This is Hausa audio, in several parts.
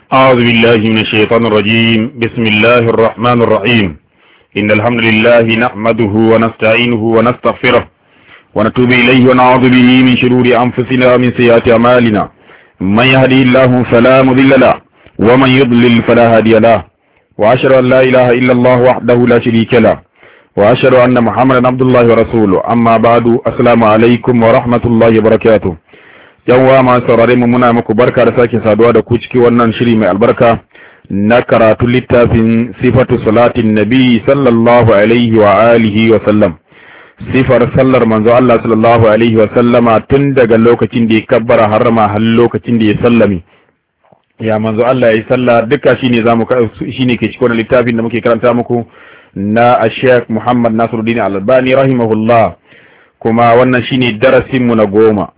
أعوذ بالله من الشيطان الرجيم. بسم الله الرحمن الرحيم. إن الحمد لله نحمده ونستعينه ونستغفره ونتوب إليه ونعوذ به من شرور أنفسنا ومن سيئات أعمالنا. من يهدي الله فلا مضل له ومن يضلل فلا هادي له. وأشهد أن لا إله إلا الله وحده لا شريك له وأشهد أن محمدا عبد الله ورسوله. أما بعد. السلام عليكم ورحمة الله وبركاته. Yanwa masu saurare mu muna muku barka da sake saduwa da ku cikin wannan shiri mai albarka na karatu littafin sifatu salatin nabi sallallahu alaihi wa alihi wa sallam. Sifar sallar manzo Allah sallallahu alaihi wa sallama tun daga lokacin da ya kabbara harama har lokacin da ya sallami. Ya manzo Allah ya salla duka shine ke cikin littafin da muke karanta muku na Sheikh Muhammad Nasiruddin Al-Albani rahimahullah, kuma wannan shine darasin mu na 10.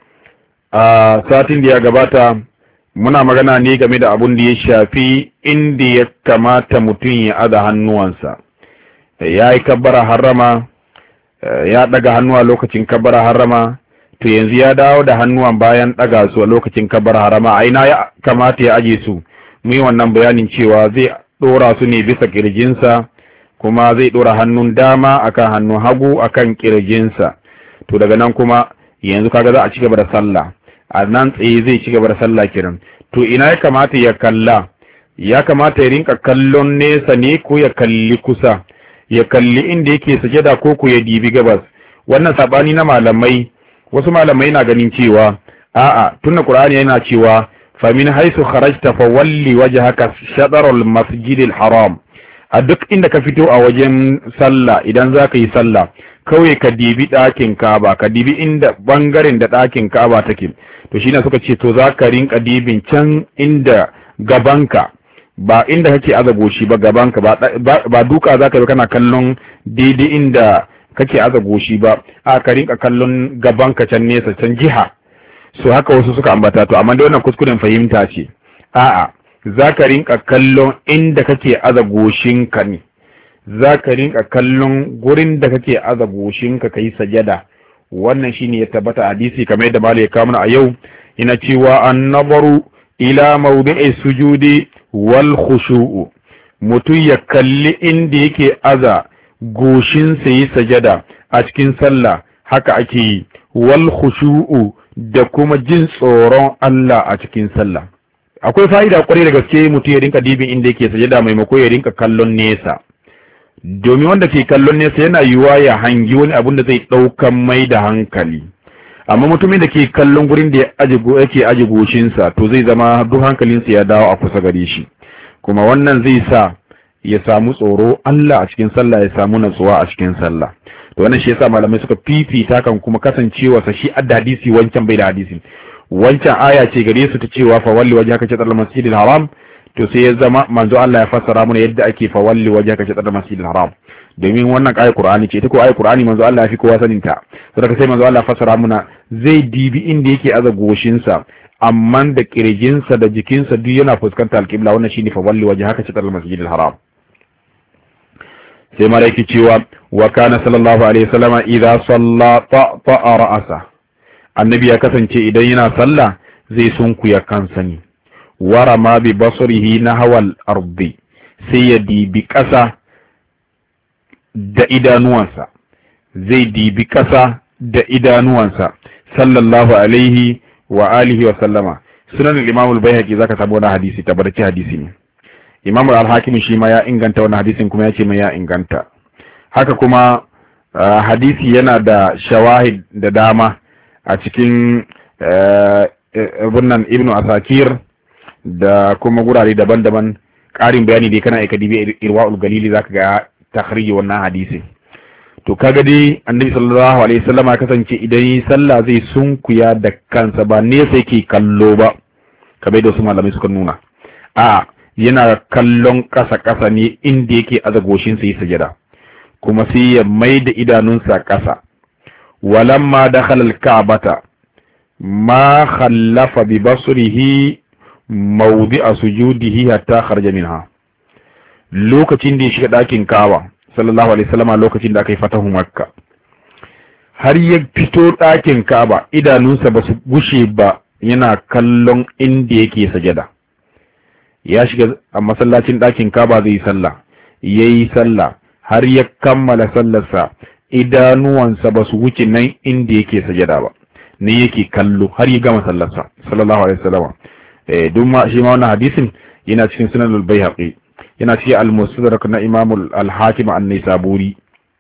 a satin da ya gabata muna magana ne game da abun da ya shafi inda ya kamata mutum ya aza hannuwansa. Ya yi kabbara harama, ya daga hannuwa lokacin kabbara harama, to yanzu ya dawo da hannuwan bayan daga su a lokacin kabbara harama. A ina ya kamata ya aje su? Mu yi wannan bayanin cewa zai dora su ne bisa kirjinsa, kuma zai dora hannun dama akan hannun hagu akan kirjinsa. To daga nan kuma yanzu kaga za a ci gaba da sallah. A nan tsaye zai ci gaba da sallah kiran. To ina ya kamata ya kalla? Ya kamata ya rinka kallon nesa ne ko ya kalli kusa? Ya kalli inda yake sajada ko ya dibi gabas? Wannan sabani na malamai. Wasu malamai na ganin cewa a'a, tunda Qur'ani yana cewa fa min haythu kharajta fawalli wajhaka shatrul masjidil haram. A duk inda ka fito a wajen sallah, idan zaka yi sallah, kawai ka dibi ɗakin Ka'aba, ka dibi inda bangaren da ɗakin Ka'aba take. To shine suka ce to za ka rinka dibin can inda gabanka, ba inda kake azago shi ba, gabanka ba duka za ka yi kana kallon daidai inda kake azago shi ba, a ka rinka kallon gabanka can nesa, can jiha. So haka wasu suka ambata, to amma da wannan kuskuren fahimta ce. A'a, za ka rinka kallon inda kake azagoshinka ne, za ka rinka kallon gurin da kake azagoshinka ka yi sajada. Wannan shine ya tabbata hadisi kamar yadda malai ya kawo mana a yau, ina cewa annabaru ila mawdi'i sujudi wal khushu'u. Mutum ya kalli inda yake aza goshin sa yi sajada a cikin sallah, haka ake yi, wal khushu'u da kuma jin tsoron Allah a cikin sallah. Akwai fa'ida kwarai da gaske mutum ya rinka dibin inda yake sajada maimako ya rinka kallon nesa. Domin wanda ke kallon nesa yana yiwuwa ya hangi wani abun da zai ɗaukan mai da hankali, amma mutumin da ke kallon gurin da yake aji goshinsa, to zai zama duk hankalinsa ya dawo a kusa gare shi, kuma wannan zai sa ya samu tsoro Allah a cikin sallah, ya samu natsuwa a cikin sallah. To wannan shi yasa malamai suka fifita kan kuma kasancewa sa shi adda hadisi, wancan bai da hadisi. Wancan aya ce gare su ta cewa fa walli wajhaka shatr al-masjidil haram, to sai ya zama manzo Allah ya fassara mana yadda ake fa walli wajhaka shatr al-masjidil haram, domin wannan ayat Qur'ani ce, ita ko ayat Qur'ani manzo Allah ya fi kowa sanin ta. Saboda sai manzo Allah ya fassara mana zai dibi inda yake aza goshin sa, amma da kirjin sa da jikin sa duk yana fuskantar al-qibla. Wannan shine fa walli wajhaka shatr al-masjidil haram. Sai malaiki cewa wa kana sallallahu alaihi wasallam idza salla ta'a ra'asa. Annabi ya kasance idan yana sallah zai sunkuya kansa ne, wara ma bi basarihi na hawal ardi, sai ya dibi ƙasa da idanuwansa, zai dibi ƙasa da idanuwansa sallallahu alaihi wa alihi wa sallama. Sunan al-Imam al-Baihaqi zaka samu wannan hadisi, tabbaci hadisi ne. Imam al-Hakim shi ma ya inganta wannan hadisin, kuma ya ce mai ya inganta. Haka kuma hadisi yana da shawahid da dama a cikin Ibn Asakir da kuma gurare daban-daban. Ƙarin bayani dai kana aika dibi Irwaul Galili zaka ga takhriji wannan hadisi. To kaga dai Annabi sallallahu alaihi wasallam ya kasance idan yi sallah zai sunkuya da kansa, ba ne sai ke kallo ba kamar da su malamai suka nuna. A yana kallon ƙasa ne inda yake azagoshin sa yi sajada, kuma sai ya maida idanunsa ƙasa. Walamma dakhala al-Ka'bata ma khallafa bi basrihi mawdi'a sujudihi hatta kharaja minha. Lokacin da ya shiga ɗakin Ka'aba sallallahu alaihi wasallam, lokacin da aka yi fatahu Makka, har ya fito ɗakin Ka'aba idanunsa ba su gushe ba yana kallon inda yake sajada. ya shiga a masallacin ɗakin Kaaba zai sallah, yayi sallah har ya kammala sallarsa, idanuwansa ba su wuce nan inda yake sajada ba, ne yake kallo har ya gama sallarsa sallallahu alaihi wasallam. Duk ma shi ma wannan hadisin yana cikin Sunan al-Baihaqi, yana cikin al-Mustadrak na Imam al-Hakim an-Nisaburi.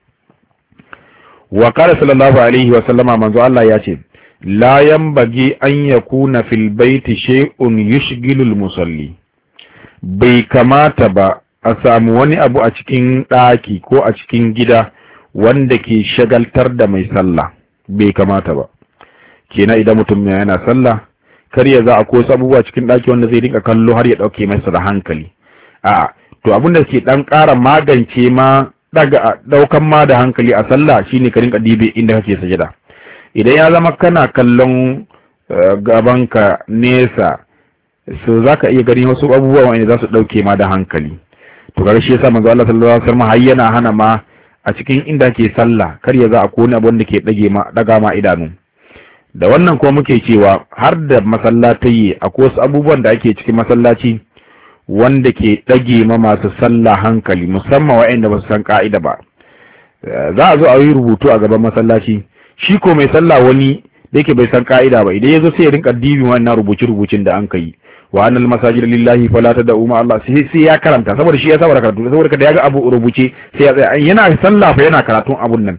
Wa qala sallallahu alaihi wasallama, manzo Allah ya ce la yanbaghi an yakuna fil baiti shay'un yushghilu al-musalli, bai kamata ba a samu wani abu a cikin ɗaki ko a cikin gida wanda ke shagaltar da mai sallah, bai kamata ba. Kenan idan mutum yana sallah, kar ya za a ko abubuwa cikin ɗaki wanda zai rinka kallo har ya ɗauke masa da hankali. To abin da ke ɗan ƙara magance ma ɗaukan ma da hankali a sallah shine ka rinka dibe inda kake sajada. Idan ya zama kana kallon gabanka nesa, so zaka iya gani wasu abubuwa wanda za su ɗauke ma da hankali. To kaga shi yasa manzo Allah sallallahu alaihi wasallam har yana hana ma a cikin inda ke sallah kar ya za a kone abin da ke daga ma idanu. Da wannan kuma muke cewa har da masallatai akwai wasu abubuwan da ake cikin masallaci wanda ke dage ma masu sallah hankali, musamman waɗanda ba su san ka'ida ba. Za a zo a yi rubutu a gaban masallaci, shi ko mai sallah wani da yake bai san ka'ida ba, idan ya zo sai ya rinka dibin wannan rubuce-rubucin da an kai. Wa annal masajida lillahi fala tad'u ma Allah, sai ya karanta, saboda shi ya saba karatu, saboda kada ya ga abu rubuce sai ya tsaya yana sallah fa yana karatun abun nan.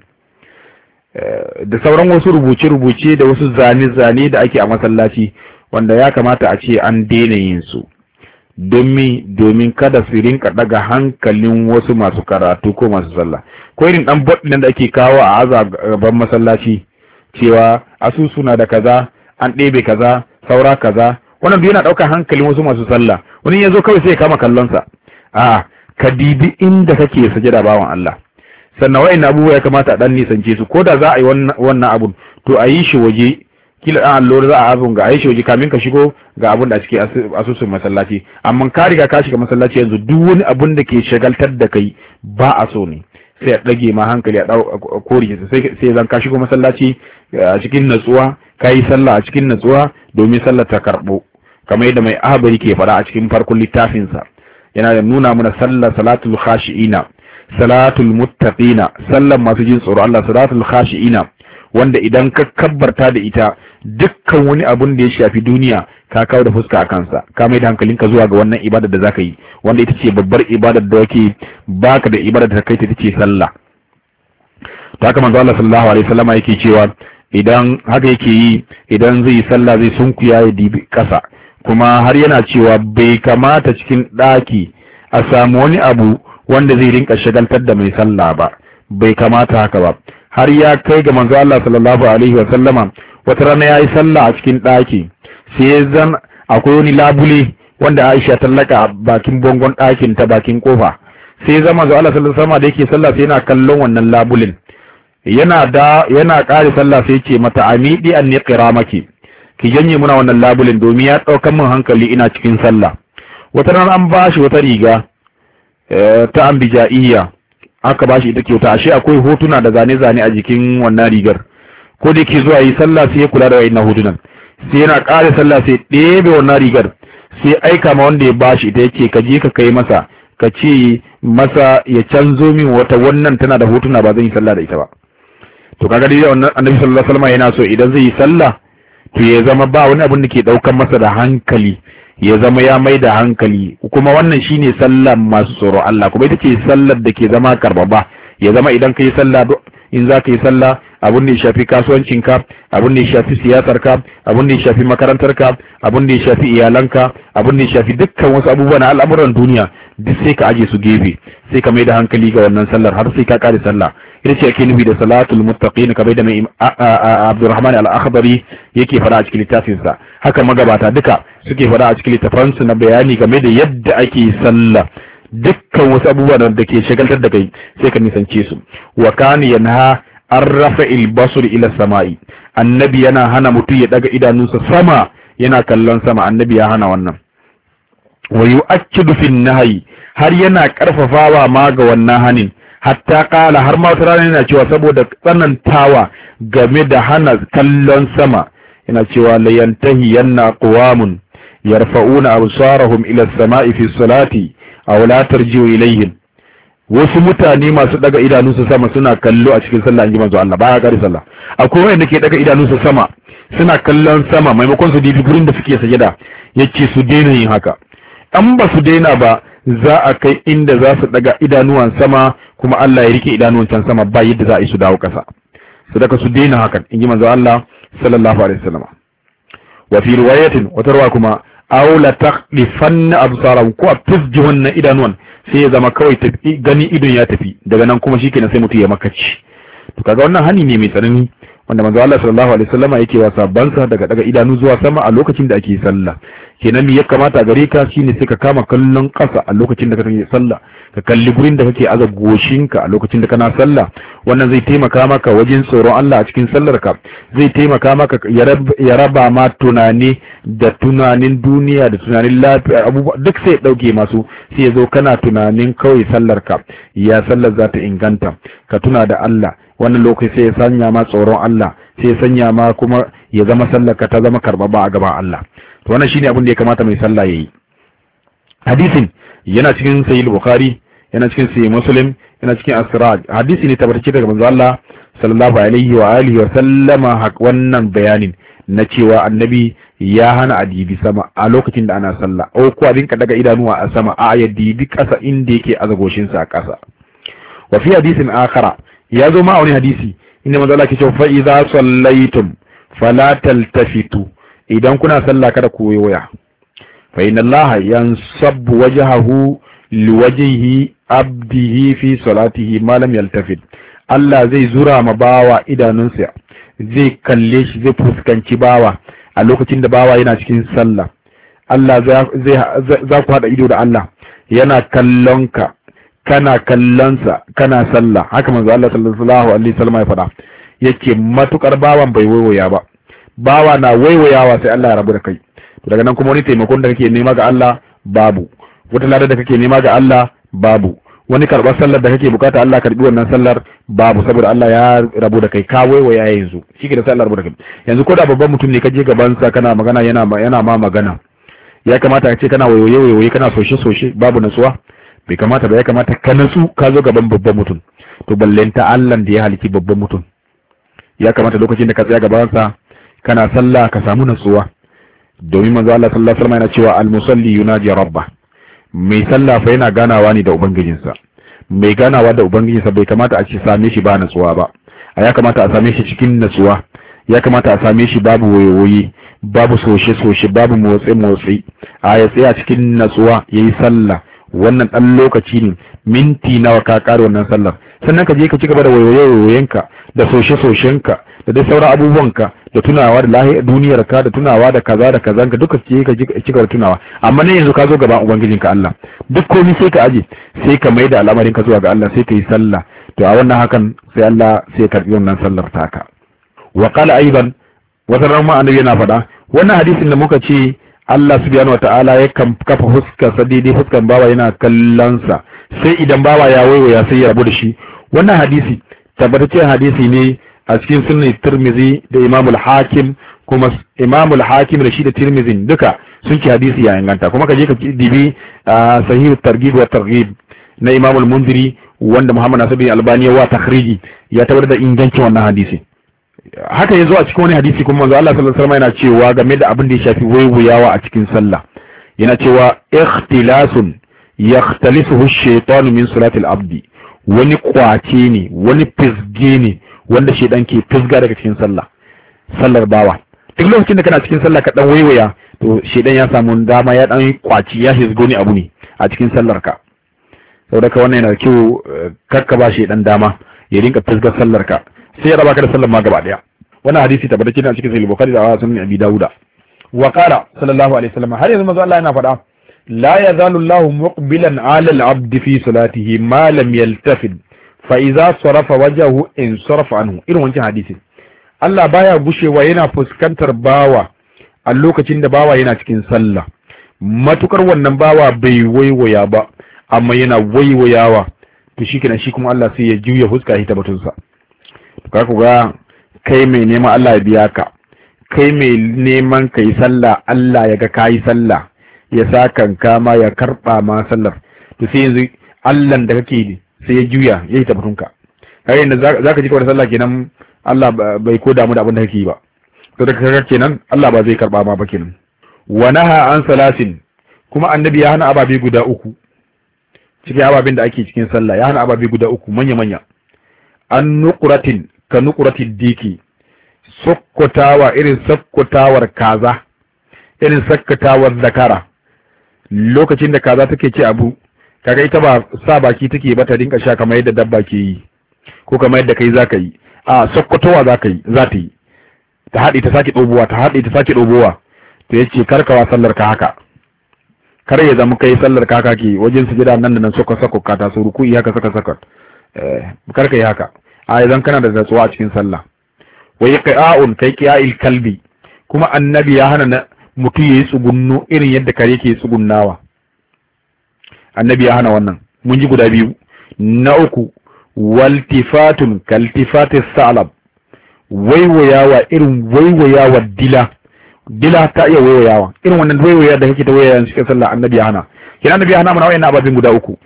Da sauran wasu rubuce-rubuce da wasu zane-zane da ake a masallaci wanda ya kamata a ce an daina yin su, domin kada su rinka daga hankalin wasu masu karatu ko masu sallah. Ko irin dan bot nan da ake kawo a aza gaban masallaci cewa asusu na da kaza, an ɗebe kaza, saura kaza, wannan duk yana ɗaukar hankalin wasu masu sallah. Wani ya zo kawai sai ya kama kallonsa. Ka dibi inda kake sajada bawan Allah. Sannan wa'in abubuwa ya kamata a ɗan nisance su, ko da za a yi wannan abun to a yi shi waje, kila ɗan allura za a abun ga a yi shi waje kamin ka shigo ga abun da cikin asusun masallaci. Amma ka riga ka shiga masallaci yanzu, duk wani abun da ke shagaltar da kai ba a so ne, sai a ɗage ma hankali a kori, sai zan ka shigo masallaci a cikin natsuwa, ka yi sallah a cikin natsuwa domin sallar ta karɓo, kamar yadda mai Ahbari ke faɗa a cikin farkon littafinsa. Yana da nuna mana salatul khashi'ina, salatul muttaqina, sallan masu jin tsoro Allah, salatul khashi'ina, wanda idan ka kabbarta da ita dukkan wani abun da ya shafi duniya ka kawo da fuska a kansa, ka mai da hankalinka zuwa ga wannan ibadar da zaka yi, wanda ita ce babbar ibadar da yake baka da ibadar da ta kai ta ce sallah. To haka manzo Allah sallallahu alaihi wasallam yake cewa idan haka yake yi, idan zai yi sallah zai sunkuya ya dibi kasa, kuma har yana cewa bai kamata cikin ɗaki a samu wani abu wanda zai rinka shagaltar da mai sallah ba, bai kamata haka ba. Har ya kai ga manzo Allah sallallahu alaihi wa sallama wata rana yayi sallah a cikin ɗaki, sai zan akwai wani labule wanda Aisha ta laka bakin bangon ɗakin ta bakin kofa, sai zama manzo Allah sallallahu alaihi wa sallama da yake sallah sai yana kallon wannan labulin, yana ƙare sallah sai ce mata amidi an niqramaki, ki janye muna wannan labulin domin ya ɗaukan min hankali ina cikin sallah. Wata rana an bashi wata riga ta ambijaiya, aka bashi ita kyauta, ashe akwai hotuna da zane-zane a jikin wannan rigar. Ko da yake zuwa yi sallah sai ya kula da wayannan hotunan, sai yana ƙare sallah sai ɗebe wannan rigar, sai aika ma wanda ya bashi ita yake ka je ka kai masa, ka ce masa ya canzo min wata, wannan tana da hotuna ba zan yi sallah da ita ba. To kaga dai wannan Annabi sallallahu alaihi wasallam yana so idan zai yi sallah to ya zama ba wani abin da ke daukan masa da hankali, ya zama ya mai da hankali, kuma wannan shine sallar masu tsoro Allah, kuma ita ce sallar da ke zama karbaba. Ya zama idan ka yi sallah, in za ka yi sallah, abin da ya shafi kasuwancinka, abin da ya shafi siyasarka, abin da ya shafi makarantarka, abin da ya shafi iyalanka, abin da ya shafi dukkan wasu abubuwa na al'amuran duniya, duk sai ka aje su gefe, sai ka mai da hankali ga wannan sallar har sai ka kare sallah. Ita ce ake nufi da salatul muttaqin, kamar da mai Abdurrahman al-Akhdari yake fara a cikin littafinsa. Haka magabata duka suke fara a cikin littafansu na bayani game da yadda ake sallah. Dukkan wasu abubuwa da ke shagaltar da kai sai ka nisance su. Wa kana yanha an rafa'il basr ila samai, annabi yana hana mutum ya daga idanunsa sama yana kallon sama, annabi ya hana wannan. Wa yu'akkidu fi nahyi, har yana karfafawa ma ga wannan hanin, hatta kala har ma wata rana yana cewa saboda tsanantawa game da hana kallon sama, yana cewa la yantahi yanna qawamun yarfa'una absarahum ila as-sama'i fi as-salati aw la tarji'u ilayhim. Wasu mutane masu daga idanunsu sama suna kallo a cikin sallah, inji manzo Allah baya gari sallah. Akwai wanda ke daga idanunsu sama suna kallon sama maimakon su dibi gurin da suke sajada, yace su daina yin haka. An ba su daina ba za a kai inda za su daga idanuwan sama kuma Allah ya rike idanuwan can sama ba yadda za a yi su dawo kasa. Su daga su daina hakan, inji manzo Allah sallallahu alaihi wasallam. Wa fi riwayatin wata ruwa kuma aw la taqlifanna absarahum, ko a fizji wannan idanuwan sai ya zama kawai tafi gani idon ya tafi, daga nan kuma shikenan sai mutum ya makaci. To kaga wannan hani ne mai tsanani wanda manzo Allah sallallahu alaihi wasallam yake wa sabansa daga idanu zuwa sama a lokacin da ake sallah. Kenan me ya kamata gare ka shine sai ka kama kallon kasa a lokacin da kake sallah, ka kalli gurin da kake aza goshinka a lokacin da kana sallah. Wannan zai taimaka maka wajen tsoron Allah a cikin sallar ka, zai taimaka maka ya raba ma tunani da tunanin duniya da tunanin lafiya, abubuwa duk sai dauke masu, sai ya zo kana tunanin kawai sallar ka, ya sallar za ta inganta, ka tuna da Allah. Wannan lokaci sai ya sanya ma tsoron Allah, sai ya sanya ma kuma ya zama sallar ka ta zama karbaba a gaban Allah. To wannan shine abin da ya kamata mai sallah yayi. Hadisin yana cikin sahih Bukhari, yana cikin sahih Muslim, yana cikin As-Siraj. Hadisi ne tabbatacce daga manzo Allah sallallahu alaihi wa alihi wa sallama wannan bayanin na cewa annabi ya hana adibi sama a lokacin da ana sallah, ko abin ka daga idanuwa a sama, a ya dibi kasa inda yake azagoshin sa a kasa. Wa fi hadisin akhara ya zo ma a wani hadisi inda manzo Allah ke cewa fa idza sallaitum fala taltafitu, idan kuna sallah kada ku waya. Fa inna Allah yansabbu wajhahu liwajhihi abdihi fi salatihi ma lam yaltafit. Allah zai zura ma bawa idanunsa, zai kalle shi, zai fuskanci bawa a lokacin da bawa yana cikin sallah. Allah za ku hada ido da Allah, yana kallon ka, kana kallonsa, kana sallah. Haka manzo Allah sallallahu alaihi wasallam ya faɗa, yake matukar bawan bai waiwaya ba, bawa na waiwayawa sai Allah ya rabu da kai. Daga nan kuma wani taimakon da kake nema ga Allah babu, wata ladar da kake nema ga Allah babu, wani karɓar sallar da kake bukata Allah karbi wannan sallar babu, saboda Allah ya rabu da kai, ka waiwaya yanzu shi ke da sallar rabu da kai. Yanzu ko da babban mutum ne ka je gaban sa kana magana yana ma magana, ya kamata ka ce kana waiwaye kana soshe babu natsuwa? Bai kamata ba, ya kamata ka natsu ka zo gaban babban mutum. To ballenta Allah da ya haliki babban mutum, ya kamata lokacin da ka tsaya gaban sa kana sallah ka samu natsuwa, domin manzo Allah sallallahu alaihi wasallam yana cewa al-musalli yunaji rabbah. Mai sallah fa yana ganawa ne da ubangijinsa. Mai ganawa da ubangijinsa bai kamata a ci same shi ba natsuwa ba, ya kamata a same shi cikin natsuwa, ya kamata a same shi babu wayoyi, babu soshe babu motsi a ya tsaya cikin natsuwa yayi sallah. Wannan dan lokaci ne, minti nawa ka kare wannan sallar, sannan ka je ka ci gaba da wayoyenka da soshenka da dai sauran abubuwanka, da tunawa da duniyarka, da tunawa da kaza da kazanka, duka ce ka ci gaba da tunawa. Amma ne yanzu ka zo gaban ubangijinka Allah, duk komai sai ka aje, sai ka maida al'amarin ka zuwa ga Allah, sai ka yi sallah. To a wannan hakan sai Allah sai ya karbi wannan sallar taka. Wa qala aidan, wata ran ma annabi yana faɗa wannan hadisin da muka ce Allah subhanahu wata'ala ya kafa huskar sa daidai huskan bawa yana kallon sa, sai idan bawa ya waiwaya sai ya rabu da shi. Wannan hadisi tabbataccen hadisi ne a cikin sunan Tirmidhi da Imam al-Hakim, kuma Imam al-Hakim da shi da Tirmidhi duka sun ci hadisi ya inganta. Kuma ka je ka dibi Sahih at-Targhib wa Targhib na Imam al-Mundhiri wanda Muhammad Nasir al-Albani wa takhriji ya tabbatar da ingancin wannan hadisi. Haka yazo a cikin wani hadisi kuma manzo Allah sallallahu alaihi wasallam yana cewa game da abin da ya shafi waiwayawa a cikin sallah, yana cewa ikhtilasun yakhtalisuhu ash-shaytanu min salati al-abdi, wani kwace ne, wani fisge ne wanda shedan ke fisga daga cikin sallar bawa. Duk lokacin da kana cikin sallah ka dan waiwaya, to shedan ya samu dama ya dan kwaci, ya hisgo ne abu ne a cikin sallar ka. Saboda ka wannan yana da kyau, karka ba shedan dama ya rinka fisgar sallar ka, sai ya raba ka da sallar ma gaba daya. Wannan hadisi tabbatacce ne a cikin Sahih Bukhari da Sunan Abi Dawud. Wa qala sallallahu alaihi wasallam, har yanzu manzo Allah yana faɗa, la yazalu Allahu muqbilan 'ala al-'abd fi salatihi ma lam yaltafid fa idza sarafa wajhahu in sarafa anhu. Irin wancan hadisi, Allah baya gushewa yana fuskantar bawa a lokacin da bawa yana cikin sallah, matukar wannan bawa bai waiwaya ba, amma yana waiwayawa, to shikenan shi kuma Allah sai ya juya fuska shi ta batunsa. Ka ku ga kai mai neman Allah ya biya ka, kai mai neman kai sallah Allah ya ga kai sallah ya sa kanka ma ya karba ma sallar, to sai yanzu Allah da kake sai ya juya ya yi tabbatunka kai inda zaka ji kawai sallah kenan Allah bai ko damu da abin da kake yi ba, to da kaga kenan Allah ba zai karba ma ba kenan. Wa naha an salasin, kuma annabi ya hana ababe guda uku cikin ababen da ake cikin sallah, ya hana ababe guda uku manya an nuqratin ka nuqratid diki, sokkotawa irin sokkotawar kaza, irin sokkotawar zakara. Lokacin da kaza take ci abu kaga ita ba sa baki take ba ta dinka sha kamar yadda dabba ke yi ko kamar yadda kai zaka yi, a sokkotowa za ta yi ta haɗe ta sake ɗobowa, ta haɗe ta sake ɗobowa. To yace karkawa sallar ka haka, kar ya zama kai sallar ka haka ke wajen sujada nan da nan soko ka ta so ruku'i haka saka kar ka yi haka, a idan kana da natsuwa a cikin sallah. wa yaqa'un kai qiya'il kalbi, kuma annabi ya hana mutum yayi tsugunno irin yadda kare ke tsugunnawa, annabi ya hana wannan. Mun ji guda biyu. Na uku waltifatun kaltifatis salab, waiwayawa irin waiwayawa dila ta iya waiwayawa irin wannan waiwaya da kake ta waiwaya cikin sallah, annabi ya hana. Kina annabi ya hana mana wayannan ababin guda uku.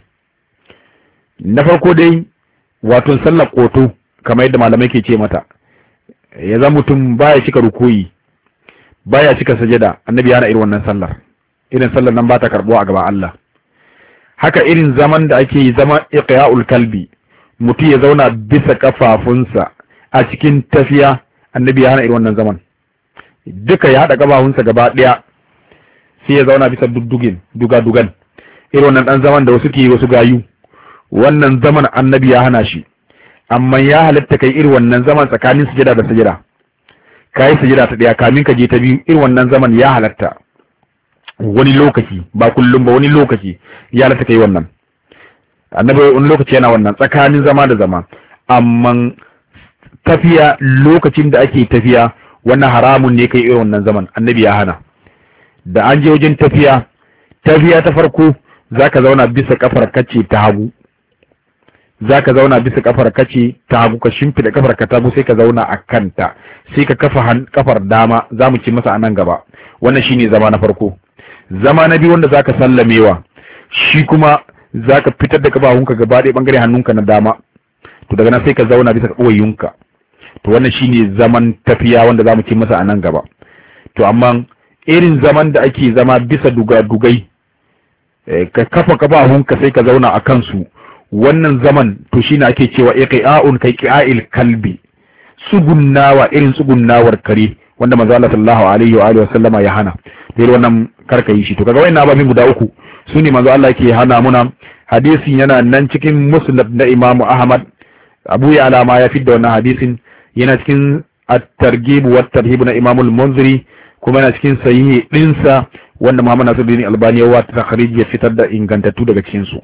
Na farko dai wato sallar koto kamar yadda malamai ke ce mata, ya zama mutum baya cika rukuyi baya cika sajada, annabi ya hana irin wannan sallar. Irin sallar nan ba ta karbuwa a gaban Allah. Haka irin zaman da ake yi, zama iqya'ul kalbi, mutum ya zauna bisa kafafunsa a cikin tafiya, annabi ya hana irin wannan zaman. Duka ya haɗa kafafunsa gaba ɗaya sai ya zauna bisa dugadugan, irin wannan ɗan zaman da wasu ke wasu gayu, wannan zaman annabi ya hana shi. Amma ya halatta kai irin wannan zaman tsakanin sujada da sujada, kai sujada ta ɗaya kamin ka je ta biyu, irin wannan zaman ya halatta wani lokaci, ba kullum ba, wani lokaci ya halatta kai wannan. Annabi wani lokaci yana wannan tsakanin zama da zama. Amma tafiya, lokacin da ake tafiya, wannan haramun ne kai irin wannan zaman, annabi ya hana. Da an je wajen tafiya ta farko zaka zauna bisa kafar kace ta hagu, zaka zauna bisa kafar kace ta hagu, ka shimfida kafar ka ta hagu sai ka zauna a kanta, sai ka kafa kafar dama, zamu ci masa anan gaba. Wannan shine zama na farko. Zama na biyu wanda zaka sallamewa, shi kuma zaka fitar da kafahunka gaba ɗaya bangare hannunka na dama, to daga nan sai ka zauna bisa ƙuwayunka. To wannan shine zaman tafiya wanda zamu ci masa anan gaba. To amma irin zaman da ake zama bisa dugadugai, ka kafa kafahunka sai ka zauna a kansu, wannan zaman to shine ake cewa iqa'un kai qa'il kalbi, tsugunnawa irin tsugunnawar kare, wanda manzo Allah sallallahu alaihi wa alihi wasallama ya hana. Dai wannan karka yi shi. To kaga wayannan ababin guda uku sune manzo Allah yake hana muna. Hadisin yana nan cikin musnad na Imam Ahmad, Abu Ya'la ma ya fidda wannan hadisin, yana cikin at-targhib wa at-tarhib na Imam al-Munziri, kuma yana cikin sahihi dinsa wanda Muhammad Nasiruddin Albani ya wata takhrij ya fitar da ingantattu daga cikin su.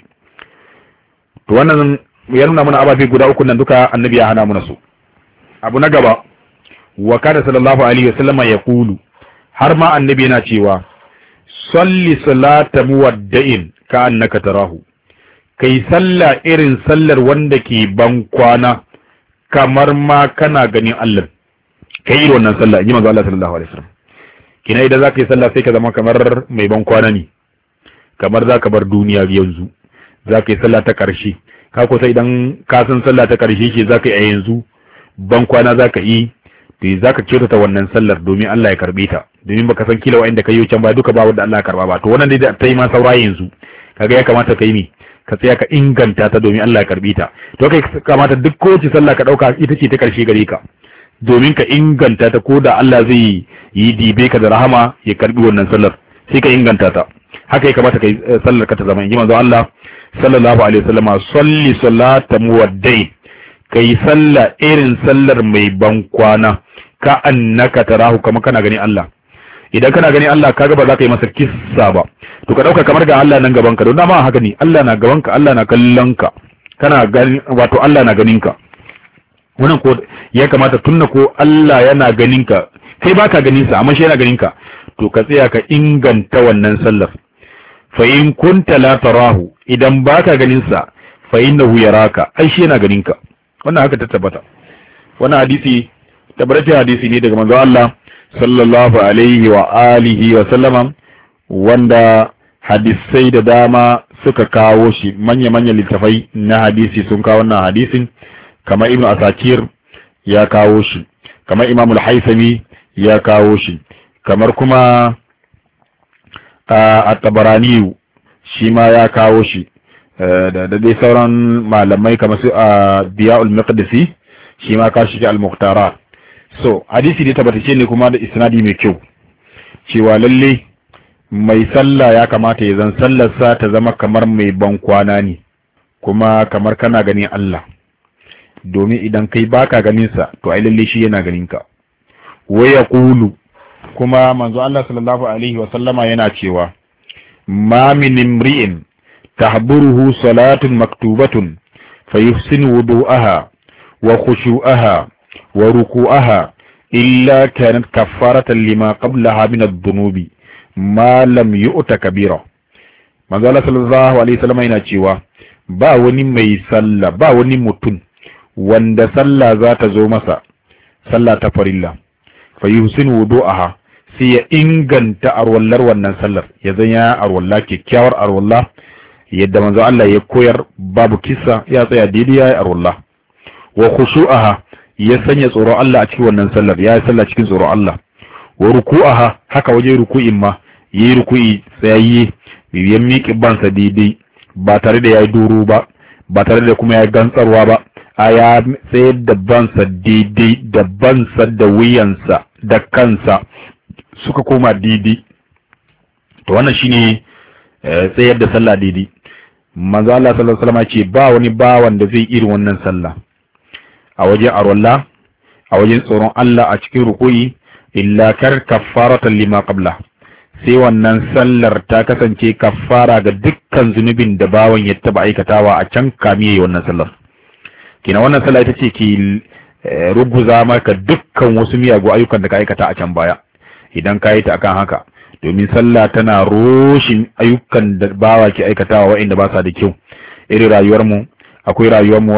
To wannan ya nuna mana ababe guda uku nan duka annabi ya hana muna su. Abu na gaba, wa kana sallallahu alaihi wasallama yaqulu, har ma annabi yana cewa salli salata muwadda'in ka annaka tarahu, kai sallah irin sallar wanda ke ban kwana kamar ma kana ganin Allah. Kai irin wannan sallah, inji manzo Allah sallallahu alaihi wasallam. Kina idan zaka yi sallah sai ka zama kamar mai ban kwana ne, kamar zaka bar duniya yanzu, zaka yi sallah ta karshe. Ka ko sai idan ka san sallah ta karshe ce zaka yi a yanzu, ban kwana zaka yi, to zaka kyautata wannan sallar domin Allah ya karbe ta, domin baka san kila wa'anda kai can ba duka ba wanda Allah ya karba ba. To wannan dai da ta yi ma saura yanzu, kaga ya kamata kai ne ka tsaya ka inganta ta domin Allah ya karbe ta. To kai kamata duk kowace sallah ka dauka ita ce ta karshe gare ka, domin ka inganta ta, ko da Allah zai yi dibe ka da rahama ya karbi wannan sallar, sai ka inganta ta. Haka ya kamata kai sallar ka ta zama. Inji manzo Allah sallallahu alaihi wasallama, salli salata muwaddai, kai sallah irin sallar mai ban kwana ka annaka tarahu, kamar kana gani Allah. Idan kana gani Allah kaga ba za ka yi masa kissa ba, to ka dauka kamar ga Allah nan gaban ka, don dama haka ne, Allah na gaban ka, Allah na kallon ka, kana gani, wato Allah na ganin ka. Wannan ko ya kamata tunna ko Allah yana ganin ka, kai baka ganin sa amma shi yana ganin ka, to ka tsaya ka inganta wannan sallar. Fa in kunta la tarahu, idan baka ganin sa, fa innahu yaraka, ai shi yana ganin ka. Wannan haka ta tabbata. Wannan hadisi tabbatar hadisi ne daga manzo Allah sallallahu alaihi wa alihi wa sallama, wanda hadisai da dama suka kawo shi, manya-manyan littafai na hadisi sun kawo wannan hadisin, kamar Ibn Asakir ya kawo shi, kamar Imam al-Haythami ya kawo shi, kamar kuma at-Tabarani shi ma ya kawo shi, da dai sauran malamai kamar su Diya'ul Maqdisi shi ma ka shi al-Mukhtarat. So hadisi ne tabbatacce ne kuma da isnadi mai kyau, cewa lalle mai sallah ya kamata ya zan sallarsa ta zama kamar mai ban kwana ne, kuma kamar kana ganin Allah, domin idan kai baka ganin sa to ai lalle shi yana ganin ka. Wa yaqulu, kuma manzo Allah sallallahu alaihi wa sallama yana cewa ma min imri'in tahburuhu salatun maktubatun fayuhsinu wudu'aha wa khushu'aha wa ruku'aha illa kanat kaffaratan lima qablaha min adh-dhunubi ma lam yu'ta kabira. Manzo Allah sallallahu alaihi wasallam yana cewa ba wani mai sallah, ba wani mutum wanda sallah za ta zo masa, sallah ta farilla, fa yuhsinu wudu'aha, sai ya inganta arwallar wannan sallar, ya zanya arwalla kyakkyawar arwalla yadda manzo Allah ya koyar, babu kissa, ya tsaya daidai ya arwalla, wa khushu'aha, ya sanya tsoron Allah a cikin wannan sallar, ya sallah cikin tsoron Allah, wa ruku'aha, haka waje ruku'in ma yi ruku'i tsayayye, ya miƙi bansa daidai ba tare da ya yi doro ba tare da kuma ya yi gantsarwa ba, a ya tsayar da bansa daidai, da bansa da wuyansa da kansa suka koma daidai. To wannan shine tsayar da sallah daidai. Manzo Allah sallallahu alaihi wasallam ce ba wani bawan da zai irin wannan sallah a wajen arwalla, a wajen tsoron Allah a cikin ruku'i, illa kar kaffaratan lima qabla, sai wannan sallar ta kasance kaffara ga dukkan zunubin da bawan ya taba aikatawa a can kamiye wannan sallar. Kina wannan sallah ita ce ki ruguza maka dukkan wasu miyagu ayyukan da ka aikata a can baya idan ka yi ta akan haka, domin sallah tana roshin ayyukan da bawa ke aikatawa waɗanda ba sa da kyau. Irin rayuwar mu, akwai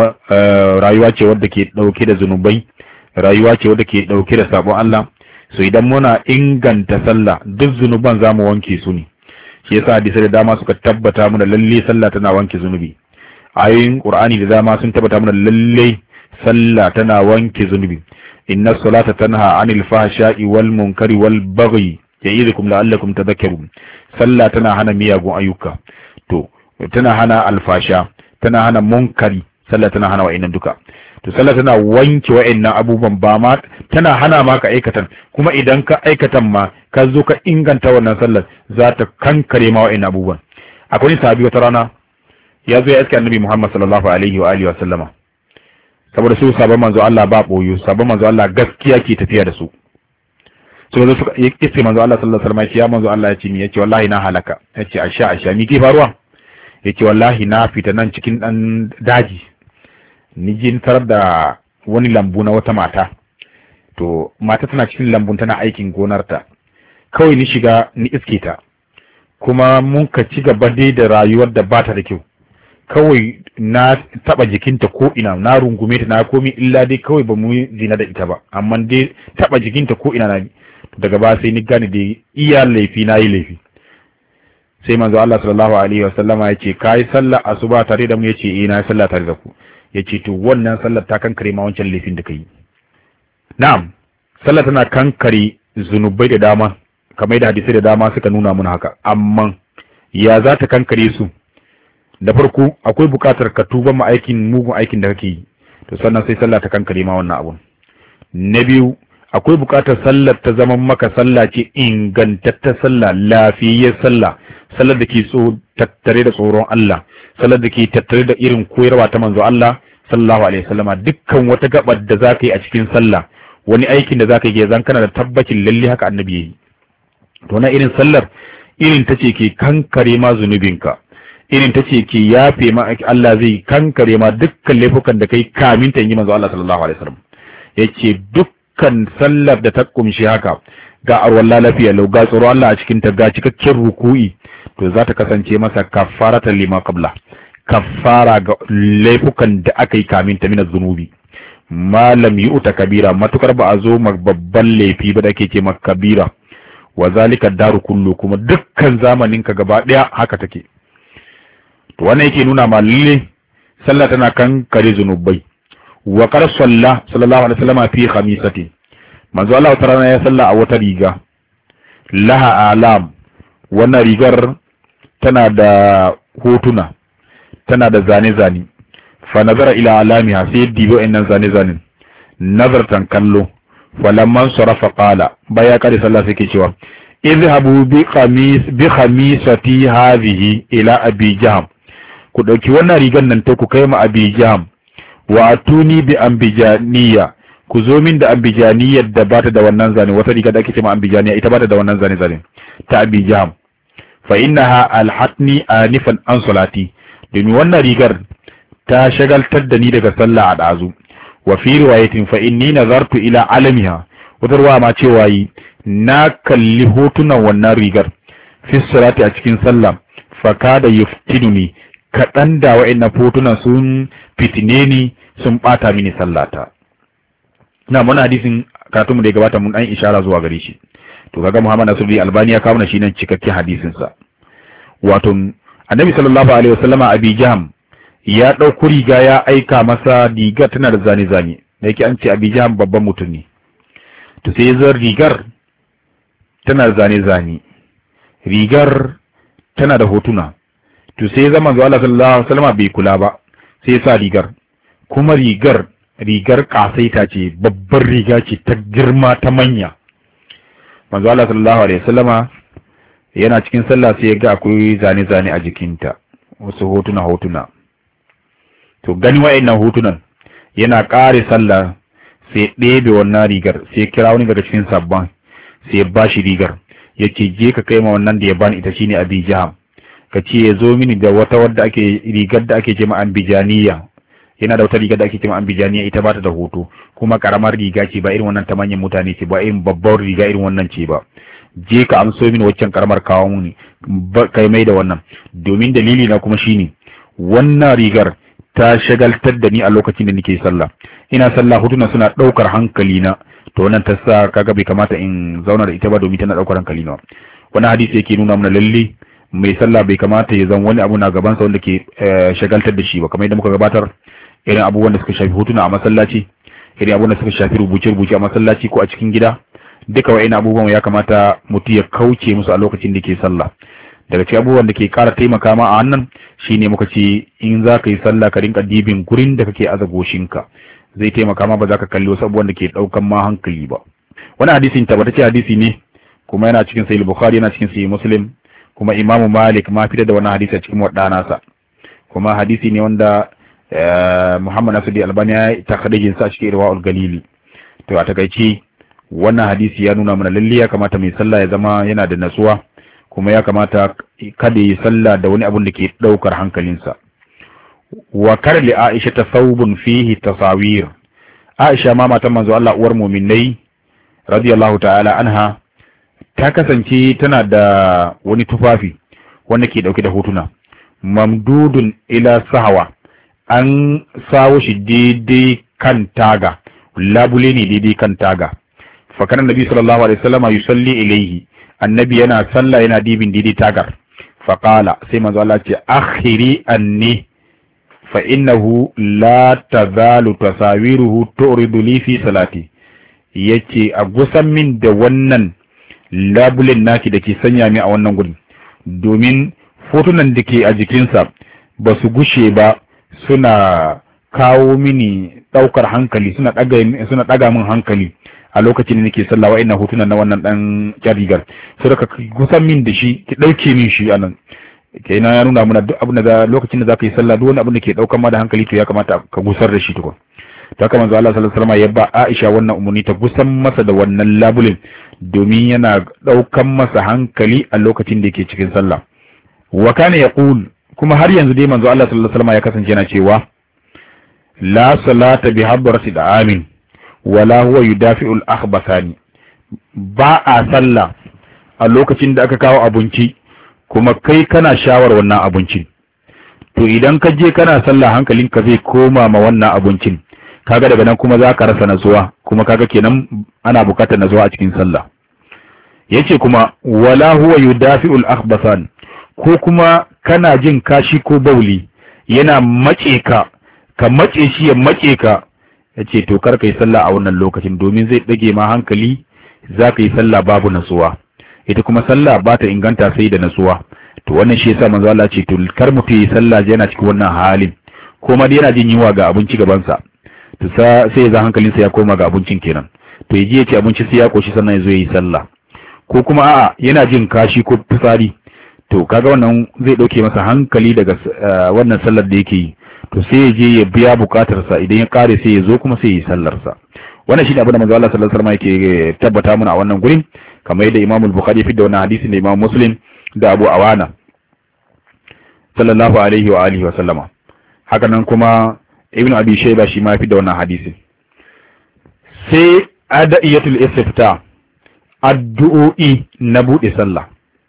rayuwa ce wadda ke dauke da zunubai, rayuwa ce wadda ke dauke da sabon Allah. So idan muna inganta sallah, duk zunuban zamu wanke su ne. Shi yasa hadisi da dama suka tabbata mana lalle sallah tana wanke zunubi. Ayoyin Qur'ani da dama sun tabbata mana lalle sallah tana wanke zunubi. Inna salata tanha 'anil fahsha'i wal munkari wal baghi ya'idukum la'allakum tadhakkarun. Sallah tana hana miyagun ayyuka. To tana hana alfasha, tana hana munkari, sallah tana hana wa'annan duka. To sallah tana wanke wa'annan abubuwan, ba ma tana hana ma ka aikatan, kuma idan ka aikatan ma ka zo ka inganta wannan sallar za ta kankare ma wa'annan abubuwan. Akwai sahabi wata rana ya zo ya iska annabi Muhammad sallallahu alaihi wa alihi wa sallama, saboda su sabon manzo Allah ba boyo, sabon manzo Allah gaskiya ke tafiya da su. So da suka yace manzo Allah sallallahu alaihi wa sallam, ya manzo Allah ya ce mi, yace wallahi na halaka, yace asha mi ke faruwa, yace wallahi na fita nan cikin dan daji, ni jin tarar da wani lambu na wata mata. To mata tana cikin lambun tana aikin gonarta, kawai ni shiga ni iske ta, kuma mun ka ci gaba dai da rayuwar da bata da kyau. Kawai na taba jikinta ko ina, na rungume ta, na komi, illa dai kawai ba mu zina da ita ba, amma dai taba jikinta ko ina na. Daga ba sai ni gane dai iya laifi, na yi laifi. Sai manzo Allah sallallahu alaihi wa sallama yace kai sallah asuba tare da mu, yace na sallah tare da ku. Yace to wannan sallar ta kankare ma wancan laifin da kai. Na'am, sallah tana kankare zunubai da dama, kamar da hadisi da dama suka nuna mun haka, amma ya za ta kankare su? Da farko akwai bukatar ka tuba ma mugun aikin da kake yi, to sannan sai sallah ta kankare ma wannan abun. Na biyu, akwai bukatar sallar ta zama maka sallah ce ingantattar sallah, lafiyayyar sallah, sallar da ke tattare da tsoron Allah, sallar da ke tattare da irin koyarwa ta manzo Allah sallallahu alaihi wasallama. Dukkan wata gabar da zaka yi a cikin sallah, wani aikin da zaka yi zan kana da tabbacin lalle haka annabi yayi. To na irin sallar, irin tace ke kankare ma zunubinka, irin tace ke yafe ma, Allah zai kankare ma dukkan laifukan da kai kamin ta yi manzo Allah sallallahu alaihi wasallam. Yace dukkan sallar da ta kumshi haka, ga arwalla lafiya lau, ga tsoro Allah a cikin ta, ga cikakken ruku'i, to za ta kasance masa kafaratan lima qabla, kafara ga laifukan da aka yi kamin ta min zunubi. malam yu'ta kabira matukar ba a zo babban laifi ba da ake ce kabira wa zalika daru kullu kuma dukkan zamanin ka gaba daya haka take. To wannan yake nuna ma lalle sallah tana kan kare zunubai. wa qad sallallahu alaihi wasallam fi khamisati manzo Allah ta'ala ya salla a wata riga laha alam, wannan rigar tana da hotuna, tana da zane-zane. Fa nazara ila alamiha, sai dibo innan zane-zanen nazartan kallo. Falamman sarafa qala, baya kare sallah sai ke cewa izhabu bi khamisati hadhihi ila abi jaham, ku dauki wannan rigar nan ta ku kai ma abi jaham, wa atuni bi ambijaniya, ku zo min da ambijaniyar da bata da wannan zane. Wata riga da ake ce ma ambijaniya ita bata da wannan zane ta abi jaham. Fa innaha alhatni anifan an salati, domin wannan rigar ta shagaltar da ni daga sallah a dazu. Wa fi riwayatin fa inni nazartu ila alamiha, wata ruwa ma cewa yi na kalli hotunan wannan rigar fi salati a cikin sallah. Fa kada yuftinuni, kaɗan da wa'annan hotunan sun fitine ni, sun bata mini sallata. Na mun hadisin karatunmu da ya gabata mun an ishara zuwa gare shi. To kaga Muhammad Nasiruddin Albani ya kawo shi nan cikakken hadisin sa. Wato Annabi sallallahu alaihi wasallama Abi Jaham ya dauko riga ya aika masa, riga tana da zane da yake an ce Abi Jaham babban mutum ne. To sai zar rigar tana da zane rigar tana da hotuna. To sai zaman zuwa Allah sallallahu alaihi wasallama bai kula ba, sai ya sa rigar, kuma rigar kasaita ce, babbar riga ce ta girma ta manya. Manzo Allah sallallahu alaihi wasallama yana cikin sallah sai ya ga akwai zane a jikinta, wasu hotuna. To gani wa'annan hotunan yana kare sallah sai ɗebe wannan rigar, sai kira wani daga cikin sabban sai ya bashi rigar, yace je ka kai ma wannan da ya bani ita shine Abi Jaham, ka ce ya zo mini da wata wadda ake rigar da ake ce ma ambijaniya. Yana da wata riga da ake cewa ambijaniya, ita ba ta da hoto, kuma karamar riga ce, ba irin wannan ta manyan mutane ce, ba irin babbar riga irin wannan ce ba. Je ka amso mini waccan karamar kawo muni, kai mai da wannan. Domin dalili na kuma shine wannan rigar ta shagaltar da ni a lokacin da nake sallah. Ina sallah hotuna suna daukar hankali na, to wannan ta sa kaga bai kamata in zauna da ita ba domin tana daukar hankali na. Wannan hadisi yake nuna mana lalle mai sallah bai kamata ya zama wani abu na gaban sa wanda ke shagaltar da shi ba, kamar yadda muka gabatar irin abubuwan da suka shafi hotuna a masallaci, irin abubuwan da suka shafi rubuce-rubuce a masallaci ko a cikin gida, duka wa'in abubuwan ya kamata mutum ya kauce musu a lokacin da ke sallah. Daga cikin abubuwan da ke kara taimaka ma a wannan shine muka ce in za ka yi sallah ka rinka dibin gurin da kake aza goshinka, zai taimaka ma ba za ka kalli wasu abubuwan da ke daukan ma hankali ba. Wani hadisin tabbatacce hadisi ne, kuma yana cikin sahih Bukhari, yana cikin sahih Muslim, kuma Imam Malik ma fitar da wannan hadisi a cikin wadanasa. Kuma hadisi ne wanda Muhammad Nasiruddin Albani ya takhrijin sa cikin Irwaul Galili. To a takaice wannan hadisi ya nuna mana lalle ya kamata mai sallah ya zama yana da natsuwa, kuma ya kamata kada yi sallah da wani abun da ke daukar hankalinsa. Wa karli Aisha tasawbun fihi tasawir, Aisha ma matan manzo Allah uwar mu'minai radiyallahu ta'ala anha, ta kasance tana da wani tufafi wanda ke dauke da hotuna, mamdudun ila sahawa, an sawo shi daidai kan taga, labule ne daidai kan taga. Fakanan Nabi sallallahu alaihi wasallam yusalli ilayhi, annabi yana sallah yana dibin daidai tagar. Faqala, sai manzo Allah ce akhiri anni fa innahu la tazalu tasawiruhu turidu li fi salati, yace a gusan min da wannan labulen naki da ke sanya mi a wannan gurin, domin fotunan da ke a jikinsa ba su gushe ba, suna kawo mini daukar hankali, suna daga min hankali a lokacin da nake sallah. Wa'annan hotunan na wannan dan jarigar sai ka kusan min da shi, ki dauke min shi anan. Kenan ya nuna mana duk abin da lokacin da zaka yi sallah, duk wani abin da ke daukar ma da hankali to ya kamata ka gusar da shi tukun. To haka manzo Allah sallallahu alaihi wasallam ya ba Aisha wannan umurni ta gusan masa da wannan labulin, domin yana daukan masa hankali a lokacin da yake cikin sallah. Wa kana yaqul, kuma har yanzu dai manzo Allah sallallahu alaihi wasallam ya kasance yana cewa la salata bi hadrati da'amin wala huwa yudafi'u al-akhbathani, ba a sallah a lokacin da aka kawo abinci kuma kai kana shawar wannan abincin. To idan ka je kana sallah hankalinka zai koma ma wannan abincin, kaga daga nan kuma za ka rasa natsuwa, kuma kaga kenan ana bukatar natsuwa a cikin sallah. Yace kuma wala huwa yudafi'ul akhbasan, ko kuma kana jin kashi ko bauli yana mace ka mace shi ya mace ka, yace to kar kai sallah a wannan lokacin domin zai dage ma hankali, za ka yi sallah babu natsuwa. Ita kuma sallah ba ta inganta sai da natsuwa. To wannan shi yasa manzo Allah ce to kar mutum yi sallah yana cikin wannan halin, ko ma yana jin yunwa ga abinci gaban sa, to sai ya za hankalinsa ya koma ga abincin kenan, to yaje ya ci abinci sai ya koshi sannan ya zo yi sallah. Ko kuma a'a yana jin kashi ko fitsari, to kaga wannan zai dauke masa hankali daga wannan sallar da yake yi, to sai ya je ya biya bukatar sa, idan ya kare sai ya zo kuma sai ya yi sallar sa. Wannan shine abin da manzo Allah sallallahu alaihi wasallam yake tabbata mana a wannan gurin, kamar yadda Imam al-Bukhari fi da wannan hadisin da Imam Muslim da Abu Awana sallallahu alaihi wa alihi wa sallama. Haka nan kuma Ibn Abi Shayba shi ma fi da wannan hadisin. Sai adiyatul istifta, addu'o'i na bude sallah.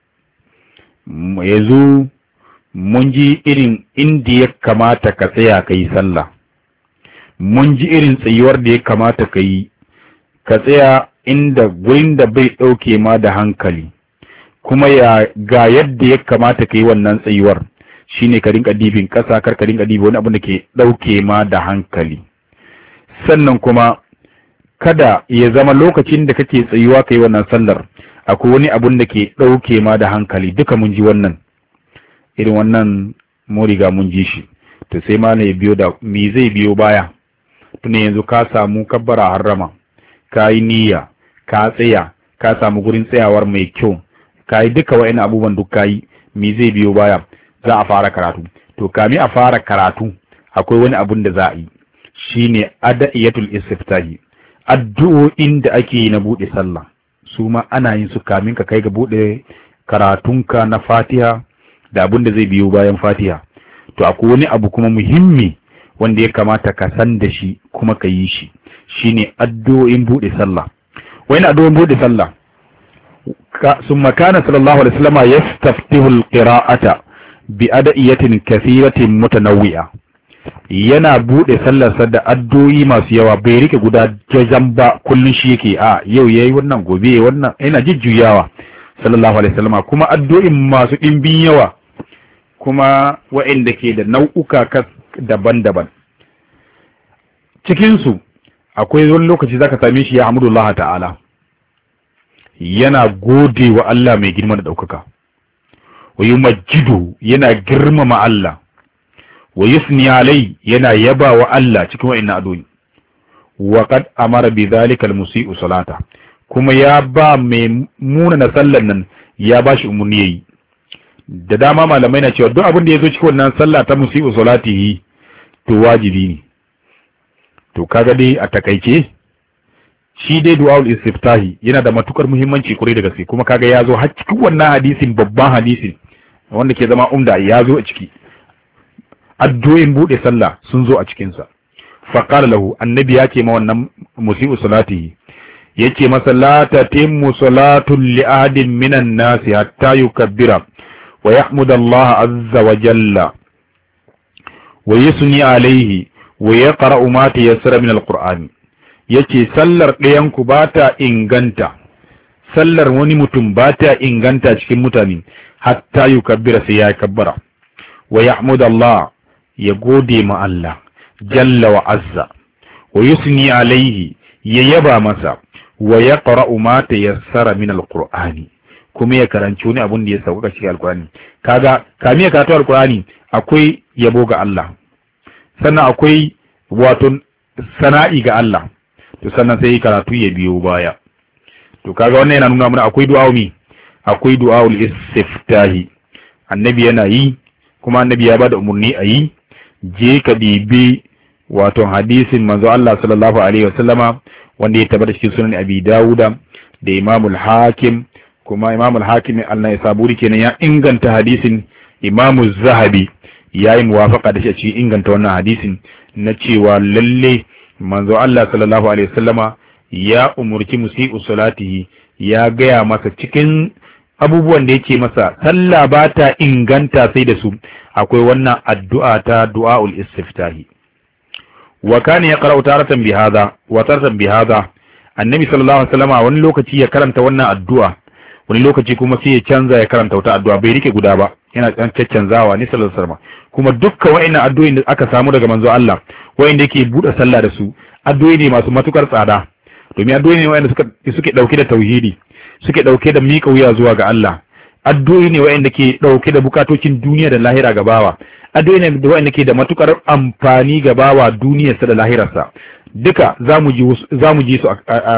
Yanzu mun ji irin inda ya kamata ka tsaya kai sallah, mun ji irin tsayuwar da ya kamata ka yi, ka tsaya inda gurin da bai ɗauke ma da hankali, kuma ga yadda ya kamata ka yi wannan tsayuwar shine ka rinka dibin ƙasa, kar ka rinka dibi wani abu da ke ɗauke ma da hankali. Sannan kuma kada ya zama lokacin da kake tsayuwa ka yi wannan sallar akwai wani abun da ke ɗauke ma da hankali. Duka mun ji wannan, irin wannan mun riga mun ji shi. To sai ma ya biyo da me zai biyo baya, tunda yanzu ka samu kabbara harrama, ka yi niyya, ka tsaya, ka samu gurin tsayawar mai kyau, ka yi duka wa'in abubuwan duk ka yi, me zai biyo baya? Za a fara karatu. To kami a fara karatu akwai wani abun da za a yi, shine adiyatul istiftahi, addu'o'in da ake yi na bude sallah, su ma ana yin su kamin ka kai ga bude karatunka na Fatiha da abun da zai biyo bayan Fatiha. To akwai wani abu kuma muhimmi wanda ya kamata ka san da shi kuma ka yi shi, shine addu'o'in bude sallah. Wani addu'o'in bude sallah, summa kana sallallahu alaihi wasallam yastaftihu alqira'ata bi adiyatin kathiratin mutanawwi'a. Yana bude sallarsa da addu'o'i masu yawa, bai rike guda jajan ba kullun shi yake, a yau yayi wannan, gobe yayi wannan, yana jujjuyawa sallallahu alaihi wasallam, kuma addu'o'in masu dimbin yawa, kuma wa'inda ke da nau'uka daban-daban. Cikin su akwai wani lokaci zaka same shi ya hamdulillah ta'ala, yana gode wa Allah mai girma da daukaka, wa yumajjidu yana girmama Allah, wa yusni alai yana yaba wa Allah cikin wa'inna addu'o'i. Wa qad amara bi dhalika al-musii'u salata, kuma ya ba mai muna na sallan nan ya ba shi umurni yayi. Da dama malamai na cewa duk abin da yazo cikin wannan sallah ta musii'u salatihi to wajibi ne. To kaga dai a takaice shi dai du'aul istiftahi yana da matukar muhimmanci kurai da gaske, kuma kaga ya zo har cikin wannan hadisin, babban hadisin wanda ke zama umda, ya zo a ciki. Addu'o'in bude sallah sun zo a cikin sa. Fa qala lahu, annabi ya ce ma wannan musii'u salatihi, yace masa la tatimmu salatun li ahadin minan nas hatta yukabbira wa yahmud Allah azza wa jalla wa yusni alayhi wa yaqra'u ma tayassara min al-Qur'ani. Yace sallar ɗayan ku ba ta inganta, sallar wani mutum ba ta inganta cikin mutane hatta yukabbira, sai ya kabbara, wa yahmud Allah, ya gode ma Allah jalla wa azza, wa yusni alaihi, ya yaba masa, wa yaqra'u ma tayassara min al-Qur'ani, kuma ya karanci wani abun da ya sauka cikin al-Qur'ani. Kaga kami ya karatu al-Qur'ani akwai yabo ga Allah, sannan akwai wato sana'i ga Allah, to sannan sai karatu ya biyo baya. To kaga wannan yana nuna mana akwai akwai du'aul istiftahi, annabi yana yi, kuma annabi ya bada umurni a yi. Je ka bibi wato hadisin manzo Allah sallallahu alaihi wasallama wanda ya tabbata cikin sunan Abi Dawuda da Imam al-Hakim, kuma Imam al-Hakim an-Naisaburi kenan ya inganta hadisin. Imam az-Zahabi yayi muwafaqa da shi a cikin inganta wannan hadisin na cewa lalle manzo Allah sallallahu alaihi wasallama ya umurci musii'u salatihi, ya gaya masa cikin abubuwan da yake masa sallah ba ta inganta sai da su akwai wannan addu'a ta du'aul istiftahi. wa kana yaqra'u taratan bi hadha wa taratan bi hadha. Annabi sallallahu alaihi wasallam wani lokaci ya karanta wannan addu'a, wani lokaci kuma sai ya canza ya karanta wata addu'a, bai rike guda ba, yana canzawa ne sallallahu alaihi wasallam. Kuma dukkan wa'annan addu'o'in da aka samu daga manzo Allah wa'anda yake bude sallah da su, addu'o'i ne masu matukar tsada, domin addu'o'i ne wa'anda suke dauke da tauhidi, suke dauke da miƙa wuya zuwa ga Allah, addu'o'i ne wa'anda ke dauke da bukatocin duniya da lahira ga bawa, addu'o'i ne wa'anda ke da matukar amfani ga bawa duniyarsa da lahirarsa. Duka zamu ji su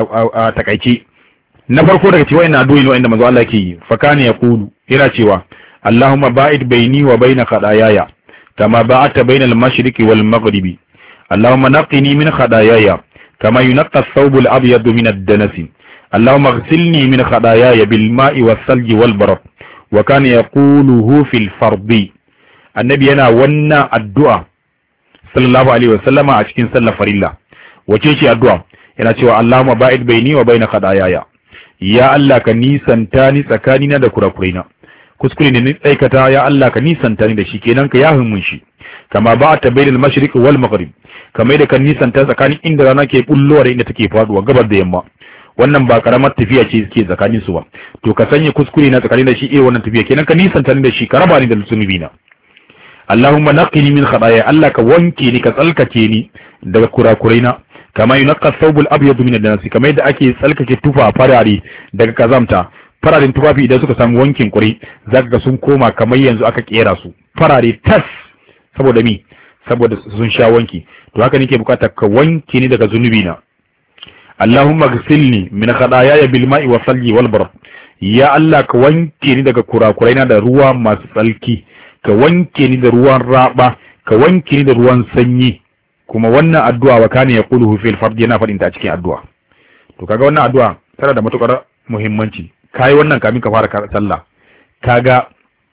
a takaice. Na farko daga cewa ina addu'o'i ne wa'anda manzo Allah yake yi, fa kana yaqulu, yana cewa Allahumma ba'id baini wa baina khataayaya kama ba'adta baina al-mashriqi wal maghribi. Allahumma naqqini min khataayaya kama yunqqa ath-thawbu al-abyadu min ad-danasi. اللهم اغسلني من خطاياي بالماء والثلج والبرد. وكان يقوله في الفرض. النبي yana wannan addu'a sallallahu alaihi wasallam a cikin sallar farilla. Wace ce addu'a? Yana cewa Allahumma ba'id baini wa baina khataayaya. Ya Allah ka nisanta ni tsakanina da kurakuraina. Kuskure ne ni tsaikata, ya Allah ka nisanta ni da shi, kenan ka yahin mun shi. Kama ba'ata bainal mashriq wal maghrib. Kamar da ka nisanta tsakanin inda rana ke bullowa da inda take faduwa, gabar da yamma. Wannan ba karamar tafiya ce ke tsakanin su ba, to ka sanya kuskure na tsakanin da shi wannan tafiya, kenan ka nisanta ni da shi, ka raba ni da zunubi na. Allahumma naqqini min khataaya, Allah ka wanke ni, ka tsalkake ni daga kurakuraina, kama yunqqa thawbul abyad min ad-danasi, kamar yadda ake tsalkake tufa farare daga kazamta. Fararen tufafi idan suka samu wankin kuri, zaka ga sun koma kamar yanzu aka kera su farare tas, saboda mi, saboda sun sha wanki. To haka nake bukata ka wanke ni daga zunubi na. Allahumma ghsilni min khataayaya bil ma'i wa thalji wal barad. Ya Allah ka wanke ni daga kurakuraina da ruwa masu tsalki, ka wanke ni da ruwan raba, ka wanke ni da ruwan sanyi. Kuma wannan addu'a wa kana yaquluhu fil fard, yana fadin ta cikin addu'a. To kaga wannan addu'a tana da matukar muhimmanci. Kai wannan kamin ka fara sallah, kaga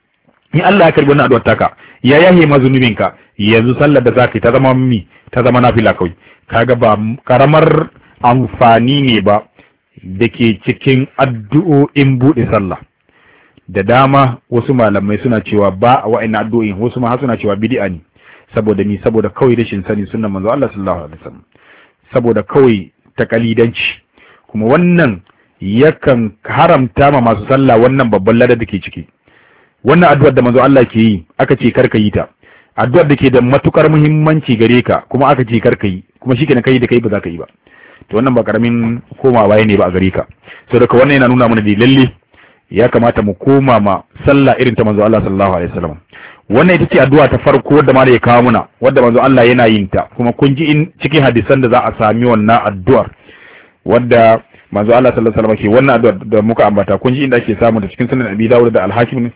in Allah ya karbi wannan addu'ar taka, ya yahe mazunubinka, yanzu sallar da zaka yi ta zama ta zama nafila kawai. Kaga ba karamar amfani ne ba da ke cikin addu'o'in buɗe sallah. Da dama wasu malamai suna cewa ba a wa'in addu'o'in, wasu ma suna cewa bid'a ne, saboda ni, saboda kawai rashin sani sunnan manzo Allah sallallahu alaihi wasallam, saboda kawai takalidanci. Kuma wannan yakan haramta ma masu sallah wannan babban ladar da ke ciki. Wannan addu'ar da manzo Allah ke yi, aka ce karka yi ta, addu'ar da ke da matukar muhimmanci gare ka, kuma aka ce karka yi, kuma shikenan kai da kai ba za ka yi ba. To wannan ba karamin koma baya ne ba a gare ka. Saboda wannan yana nuna mana da lalle ya kamata mu koma ma sallah irin ta manzo Allah sallallahu alaihi wasallam. Wannan ita ce addu'a ta farko wadda ma da ya kawo muna, wadda manzo Allah yana yin ta, kuma kun ji in cikin hadisan da za a sami wannan addu'ar wadda manzo Allah sallallahu alaihi wasallam ke wannan addu'ar da muka ambata, kun ji inda ake samu ta cikin sunan Abi Dawud da Al-Hakim,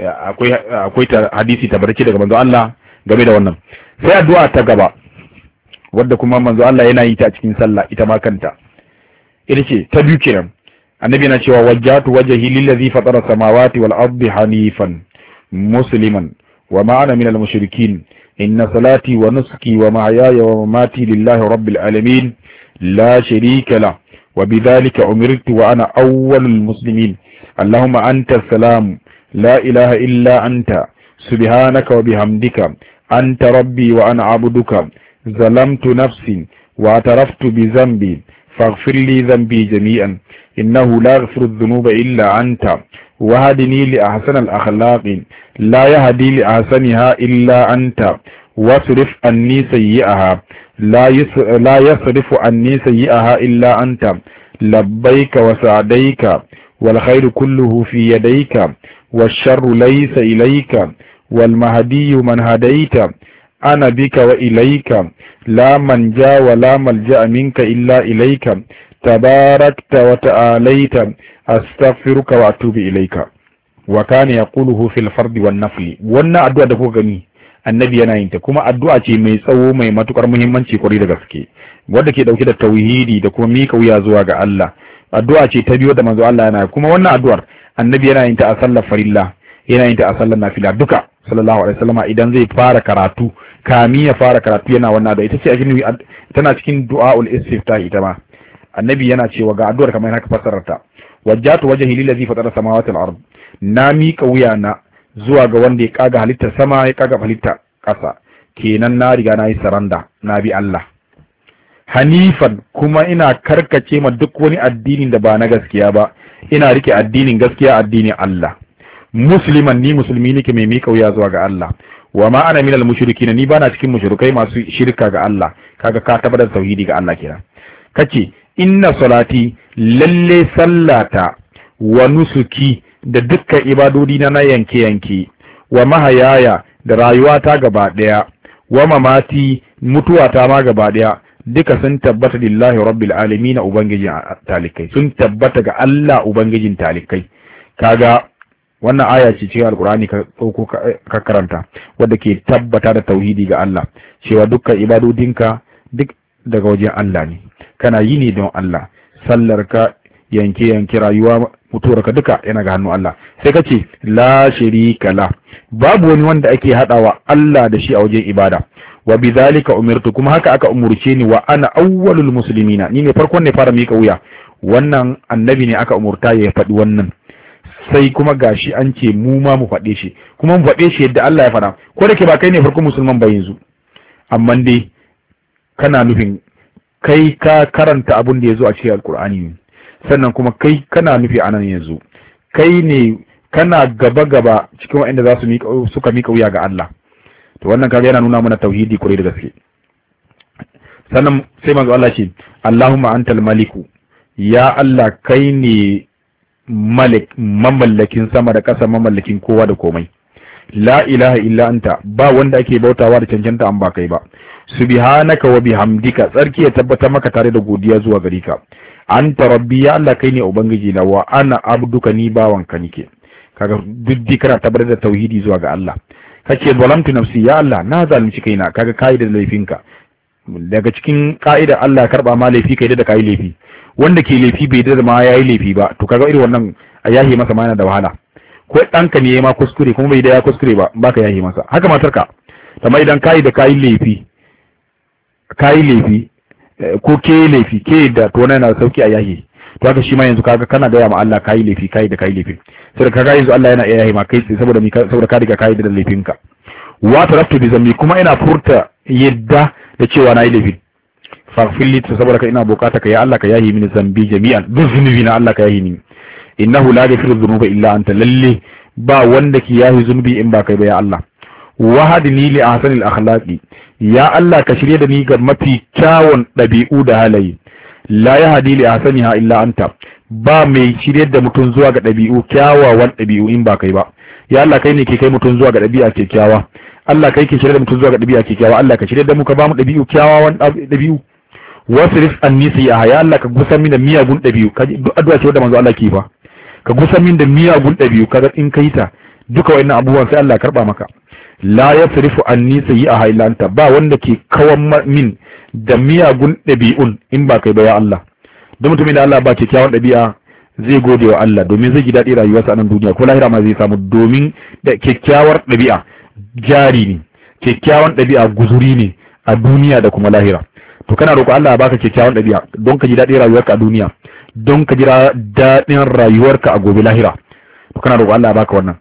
akwai ta hadisi tabbaci daga manzo Allah game da wannan. Sai addu'a ta gaba wadda kuma manzo Allah yana yi ta a cikin sallah ita ma kanta, ita ce ta biyu kenan. Annabi yana cewa wajjatu wajhi lillazi fatara samawati wal ardi hanifan musliman wa ma ana minal mushrikin inna salati wa nusuki wa mahyaya wa mamati lillahi rabbil alamin la sharika la wa bidhalika umirtu wa ana awwalul muslimin. Allahumma anta salam la ilaha illa anta subhanaka wa bihamdika anta rabbi wa ana abduka ظلمت نفسي واعترفت بذنبي فاغفر لي ذنبي جميعا إنه لا يغفر الذنوب إلا أنت وهدني لأحسن الأخلاق لا يهدي لأحسنها إلا أنت واصرف عني سيئها لا يصرف عني سيئها إلا أنت لبيك وسعديك والخير كله في يديك والشر ليس إليك والمهدي من هديت أنا بك وإليك لا منجا ولا ملجأ منك إلا إليك تباركت وتعاليت أستغفرك وأتوب إليك. وكان يقوله في الفرد والنفل. وانا أدعى دفو غني النبي yana yin ta, kuma addu'a ce mai tsawo mai matukar muhimmanci kwarai da gaske, wanda ke dauke da tauhidi da kuma mika wuya zuwa ga Allah. Addu'a ce ta biyo da manzo Allah yana, kuma wannan addu'ar annabi yana yin ta a sallar farilla, yana yin ta a sallar nafila duka sallallahu alaihi wasallam. Idan zai fara karatu, kami ya fara karatu yana wannan da ita ce tana cikin du'aul istiftah. Ita ma annabi yana cewa ga addu'ar kamar haka fassarar ta, wajjatu wajhi lillazi fatara samawati wal ard, na mika wuya na zuwa ga wanda ya kaga halittar sama ya kaga halittar kasa, kenan na riga na yi saranda, na bi Allah, hanifan kuma ina karkace ma duk wani addinin da ba na gaskiya ba, ina rike addinin gaskiya, addinin Allah. Musliman, ni musulmi nake mai miƙa wuya zuwa ga Allah. Wa ma ana minal mushrikin, ni bana cikin mushrikai masu shirka ga Allah. Kaga ka tabbatar tauhidi ga Allah kenan. Kace inna salati, lalle sallata, wa nusuki da dukkan ibadodi na yanke yanke, wa mahayaya da rayuwata gaba daya, wa mamati mutuwata ma gaba daya, duka sun tabbata lillahi rabbil alamin, ubangijin talikai, sun tabbata ga Allah ubangijin talikai. Kaga wannan aya ce cikin alkur'ani ka dauko ka karanta, wanda ke tabbata da tauhidi ga Allah, cewa dukkan ibadodinka duk daga wajen Allah ne, kana yi ne don Allah, sallarka, yanke rayuwa, mutuwarka duka yana ga hannun Allah. Sai ka ce la sharika la, babu wani wanda ake hadawa Allah da shi a wajen ibada. Wa bidhalika umirtu, kuma haka aka umurce ni, wa ana awwalul muslimina, ni ne farkon ne fara mika wuya. Wannan annabi ne aka umurta ya faɗi wannan, sai kuma gashi an ce mu ma mu faɗe shi, kuma mu faɗe shi yadda Allah ya faɗa. Ko da ke ba kai ne farkon musulman ba yanzu, amma dai kana nufin kai ka karanta abin da ya zo a cikin alkur'ani ne, sannan kuma kai kana nufi anan yanzu kai ne kana gaba cikin waɗanda za su suka mika wuya ga Allah. To wannan kaga yana nuna mana tauhidi kure da gaske. Sannan sai manzo Allah ce Allahumma antal maliku, ya Allah kai ne malik, mamallakin sama da ƙasa, mamallakin kowa da komai. La ilaha illa anta, ba wanda ake bautawa da cancanta an ba kai ba. Subhanaka wa bihamdika, tsarki ya tabbata maka tare da godiya zuwa gare ka. Anta rabbi, ya Allah kai ne ubangiji na, wa ana abduka, ni bawanka nike. Kaga duk kana tabbatar da tauhidi zuwa ga Allah. Kace zalamtu nafsi, ya Allah na zalunci kaina, kaga kai da laifinka. Daga cikin ka'ida Allah ya karba ma laifi kai da kai laifi. Wanda ke laifi bai da ma yayi laifi ba, to kaga irin wannan a yahi masa ma yana da wahala. Ko ɗanka ne ya ma kuskure kuma bai da ya kuskure ba, baka yahi masa. Haka matarka, amma idan kai da kai laifi ko ke laifi ke da to wannan yana sauki a yahi. To haka shi ma yanzu kaga kana gaya ma Allah kai laifi, kai da kai laifi, sai kaga yanzu Allah yana iya yahi ma kai saboda ka riga kai da laifinka. Wa taraftu bi zambi, kuma ina furta yadda da cewa na yi laifi. Faghfirli, saboda ka ina bukata ka ya Allah ka yahi mini zambi jami'an, duk zunubi na Allah ka yahi ni. Innahu la yaghfiru dhunuba illa anta, lalle ba wanda ki yahi zunubi in ba kai ba ya Allah. Wahadni li ahsanil akhlaqi, ya Allah ka shirye da ni ga mafi kyawun dabi'u da halaye. La yahdi li ahsaniha illa anta, ba mai shirye da mutum zuwa ga dabi'u kyawawan dabi'u in ba kai ba. Ya Allah kai ne ke kai mutum zuwa ga dabi'a kyakkyawa. Allah kai ke shirye da mutum zuwa ga dabi'a kyakkyawa. Allah ka shirye da mu ka ba mu dabi'u kyawawan dabi'u. Wasrif anni sayyi'a, ya Allah ka gusa min da miyagun dabi'u. Kaji duk addu'a ce wanda manzo Allah ke fa. Ka gusa min da miyagun dabi'u, kaga in kai ta duka wayannan abubuwan sai Allah ya karba maka. La yasrifu anni sayyi'a illa anta, ba wanda ke kawan min da miyagun dabi'un in ba kai ba ya Allah. Don mutumin da Allah ba kyakkyawan dabi'a zai gode wa Allah, domin zai ji daɗi rayuwarsa a nan duniya, ko lahira ma zai samu, domin da kyakkyawar dabi'a jari ne, kyakkyawan dabi'a guzuri ne a duniya da kuma lahira. To kana roƙo Allah ya baka kyakkyawan dabi'a don ka ji daɗin rayuwarka a duniya, don ka ji daɗin rayuwarka a gobe lahira. To kana roƙo Allah ya baka wannan.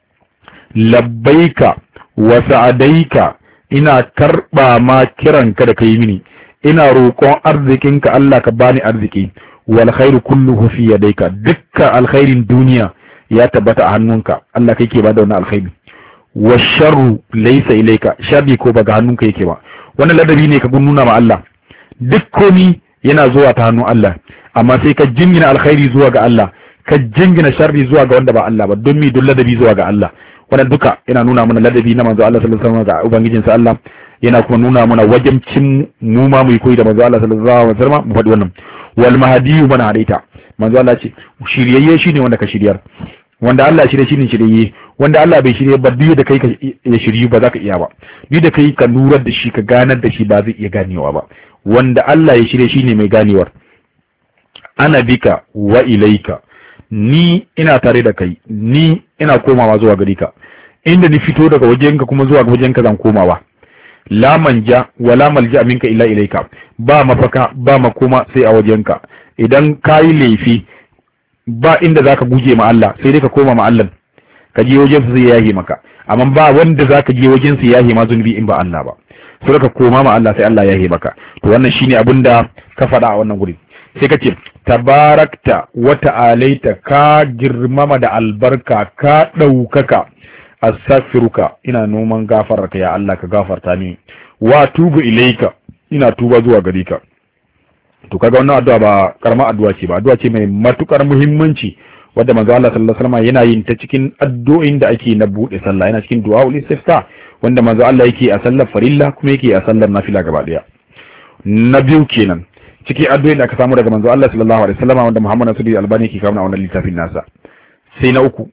Labbaika wa sa'adaika, ina karɓa ma kiranka da kai mini, ina roƙon arzikinka Allah ka bani arziki. Wal khairu kulluhu fi yadayka, dukkan alkhairin duniya ya tabbata a hannunka, Allah kai ke bada wannan alkhairi. Wa sharru laysa ilayka, sharri ko ba ga hannunka yake ba. Wannan ladabi ne ka nuna ma Allah, duk komi yana zuwa ta hannun Allah, amma sai ka jingina alkhairi zuwa ga Allah, ka jingina sharri zuwa ga wanda ba Allah ba, don mi don ladabi zuwa ga Allah. Wannan duka yana nuna mana ladabi na manzo Allah sallallahu alaihi wasallam ga ubangijinsa Allah, yana kuma nuna mana wajibcin mu ma mu yi koyi da manzo Allah sallallahu alaihi wasallam mu faɗi wannan. Wal mahdiyu man hadaita, manzo Allah ce shiryayye shine wanda ka shiryar, wanda Allah shirye shine shiryayye, wanda Allah bai shirye ba duk da kai ka ya shiryu ba za ka iya ba, duk da kai ka nurar da shi ka ganar da shi ba zai iya ganewa ba, wanda Allah ya shirye shine mai ganewar. Ana bika wa ilaika, ni ina tare da kai, ni ina komawa zuwa gare ka, inda ni fito daga wajenka kuma zuwa wajenka zan komawa. La manja wala malja minka illa ilaika, ba mafaka ba makoma sai a wajenka. Idan kayi laifi ba inda zaka guje ma Allah, sai dai ka koma ma Allah, ka je wajen sa zai yahe maka, amma ba wanda zaka je wajen sa yahe ma zunubi in ba Allah ba. sai ka koma ma Allah sai Allah ya yi maka. To wannan shine abinda ka faɗa a wannan guri. Sai ka ce tabarakta wa ta'alaita, ka girmama da albarka, ka ɗaukaka, astaghfiruka, ina noman gafararka ya Allah, ka gafarta ni, wa tubu ilaika, ina tuba zuwa gare ka. To kaga wannan addu'a ba karama addu'a ce ba, addu'a ce mai matukar muhimmanci wadda manzo Allah sallallahu alaihi wasallam yana yin ta cikin addu'o'in da ake na bude sallah, yana cikin du'aul istifta wanda manzo Allah yake a sallar farilla kuma yake a sallar nafila gaba daya. Na biyu kenan cikin addu'o'in da aka samu daga manzo Allah sallallahu alaihi wasallam wanda Muhammad Nasiruddin Albani yake kawo a wannan littafin nasa. Sai na uku,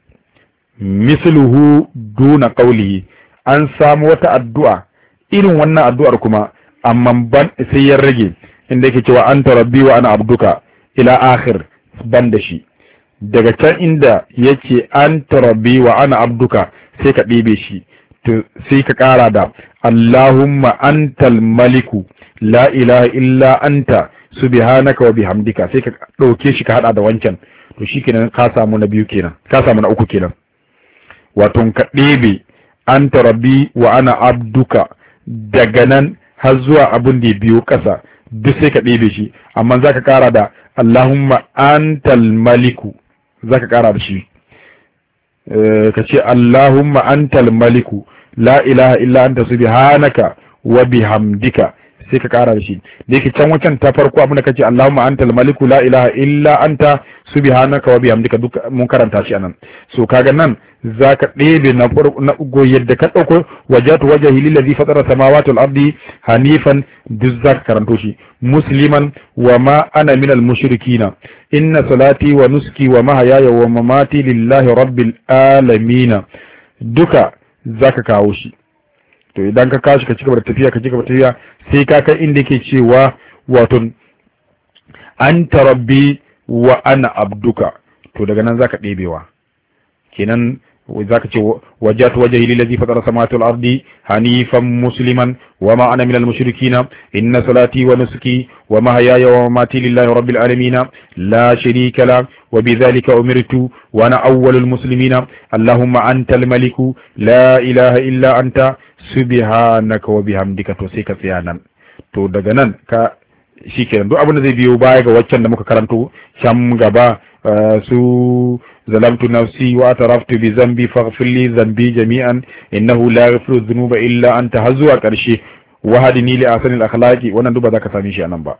misluhu duna qawlihi, an samu wata addu'a irin wannan addu'ar kuma amma ban sai ya rage inda yake cewa anta rabbi wa ana abduka ila akhir, ban da shi daga can inda yake anta rabbi wa ana abduka sai ka ɗebe shi, to sai ka ƙara da Allahumma antal maliku la ilaha illa anta subhanaka wa bihamdika, sai ka ɗauke shi ka hada da wancan. To shikenan ka samu na biyu kenan, ka samu na uku kenan. Wato ka ɗebe anta rabbi wa ana abduka daga nan har zuwa abin da ya biyo ƙasa duk sai ka ɗebe shi, amma za ka ƙara da Allahumma antal maliku, za ka ƙara da shi ka ce Allahumma antal maliku la ilaha illa anta subhanaka wa bihamdika, sai ka ƙara da shi. Da yake can wancan ta farko abin da kace Allahumma antal maliku la ilaha illa anta subhanaka wa bihamdika duk mun karanta shi anan. So kaga nan zaka ɗebe na ugo yadda ka ɗauko wajatu wajhi lillazi fatara samawati wal ardi hanifan, duk zaka karanto shi musliman wa ma ana minal mushrikina inna salati wa nuski wa mahayaya wa mamati lillahi rabbil alamin, duka zaka kawo shi. To idan ka kashi ka cigaba da tafiya sai ka kai inda yake cewa wato anta rabbi wa ana abduka, to daga nan zaka ɗebewa kenan. zaka ce wajjatu wajhi lillazi fatara samawati wal ardi hanifan musliman wa ma ana minal mushrikina inna salati wa nusuki wa mahyaya wa mamati lillahi rabbil alamin la sharika la wa bidhalika umirtu wa ana awwalul muslimina allahumma antal maliku la ilaha illa anta subhanaka wa bihamdika. To sai ka tsaya nan. To daga nan ka shikenan duk abin da zai biyo baya ga waccan da muka karanto can gaba su ظلمت نفسي واعترفت بذنبي فاغفر لي ذنبي جميعا انه لا يغفر الذنوب الا انت hazzuwa karshe wahadini li ahsanil akhlaqi, wannan duba zaka same shi anan ba.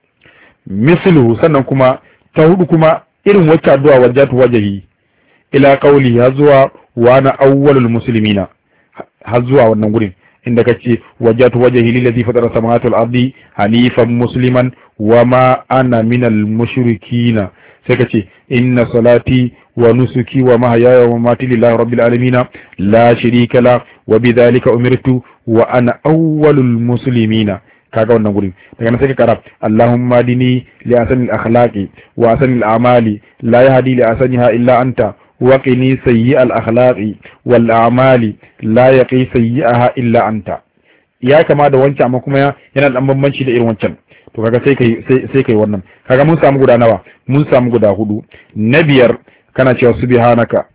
Mislu sannan kuma ta hudu kuma irin wacce addu'a wajjatu wajhi ila qawli hazzuwa wa ana awwalul muslimina, hazzuwa wannan gurin inda kace wajjatu wajhi lillazi fatara samawati wal ardi hanifan musliman wa ma ana minal mushrikina, sai kace inna salati wa nusuki wa mahyaya wa mamati lillahi rabbil alamin la sharika la wa bidhalika umirtu wa ana awwalul muslimina. kaga wannan gurin daga nan sai ka kara Allahumma dini li asanil akhlaqi wa asanil a'mali la yahdi li asaniha illa anta wa qini sayyi'al akhlaqi wal a'mali la yaqi sayyi'aha illa anta. ya kama da wancan amma kuma yana da bambanci da irin wancan. to kaga sai kai wannan. kaga mun samu guda nawa? mun samu guda hudu. na biyar kana cewa subhanaka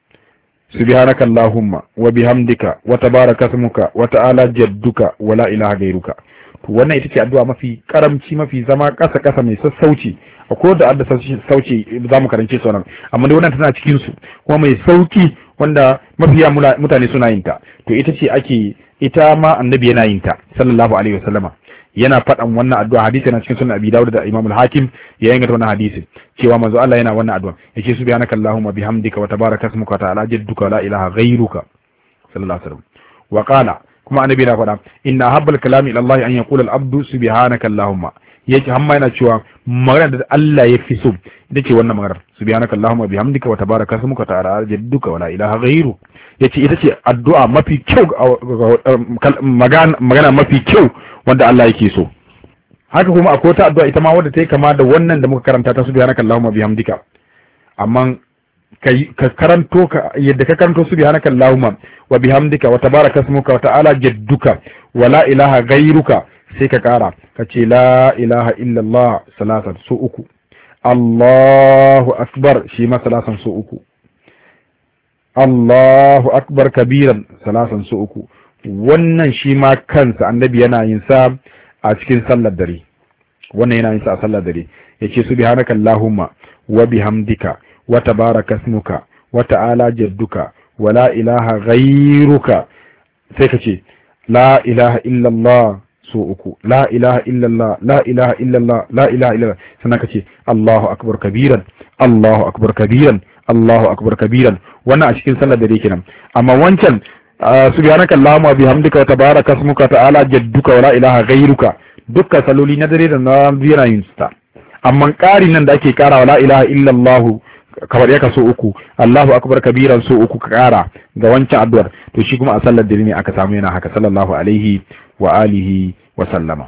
Allahumma wa bihamdika wa tabaraka ismuka wa ta'ala jadduka wa la ilaha gairuka. to wannan ita ce addu'a mafi karamci, mafi zama kasa mai sassauci. akwai da adda sassauci zamu karance su nan, amma dai wannan tana cikin su kuma mai sauki wanda mafiya mutane suna yin ta. to ita ma annabi yana yin ta sallallahu alaihi wasallama, yana faɗan wannan addu'a. hadisi yana cikin sunan Abi Dawud da Imam al-Hakim ya inganta wannan hadisi cewa manzo Allah yana wannan addu'a yake subhanaka Allahumma bihamdika wa tabaraka ismuka wa ta'ala jadduka la ilaha ghayruka sallallahu alaihi wasallam. wa qala kuma annabi yana faɗa inna habbal kalami ila Allah an yaqula al-abdu subhanaka Allahumma, yake hamma yana cewa magana da Allah ya fi so ita ce wannan magana subhanaka Allahumma bihamdika wa tabaraka ismuka wa ta'ala jadduka wa la ilaha ghayruka. yace ita ce addu'a mafi kyau, magana mafi kyau wanda Allah yake so. haka kuma akwai wata addu'a ita ma wadda ta yi kama da wannan da muka karanta ta subhanaka Allahumma bihamdika, amma ka karanto yadda ka karanto subhanaka Allahumma wa bihamdika wa tabaraka ismuka wa ta'ala jadduka wa la ilaha ghayruka, sai ka kara ka ce la ilaha illallah salatan so uku, Allahu akbar shi ma salatan so uku, Allahu akbar kabiran salasan so uku, wannan shi ma kansa annabi yana yin sa a cikin sallar dare, wannan yana yin sa a sallar dare, yace subhanaka allahumma wa bihamdika wa tabaraka ismuka wa ta'ala jadduka wa la ilaha ghayruka, sai ka ce la ilaha illallah so uku, la ilaha illallah, la ilaha illallah, la ilaha illallah, sannan ka ce Allahu akbar kabiran, Allahu akbar kabiran, Allahu akbar kabiran. Wannan a cikin sallar dare kenan. Amma wancan subhanaka allahumma bihamdika wa tabaraka ismuka ta'ala jadduka wa la ilaha ghayruka, dukkan saloli na dare da na yana yin ta. Amma ƙarin nan da ake ƙara wa la ilaha illallah kamar ya kaso uku, Allahu akbar kabiran so uku ka ƙara ga wancan addu'ar, to shi kuma a sallar dare ne aka samu yana haka sallallahu alaihi wa alihi wa sallama.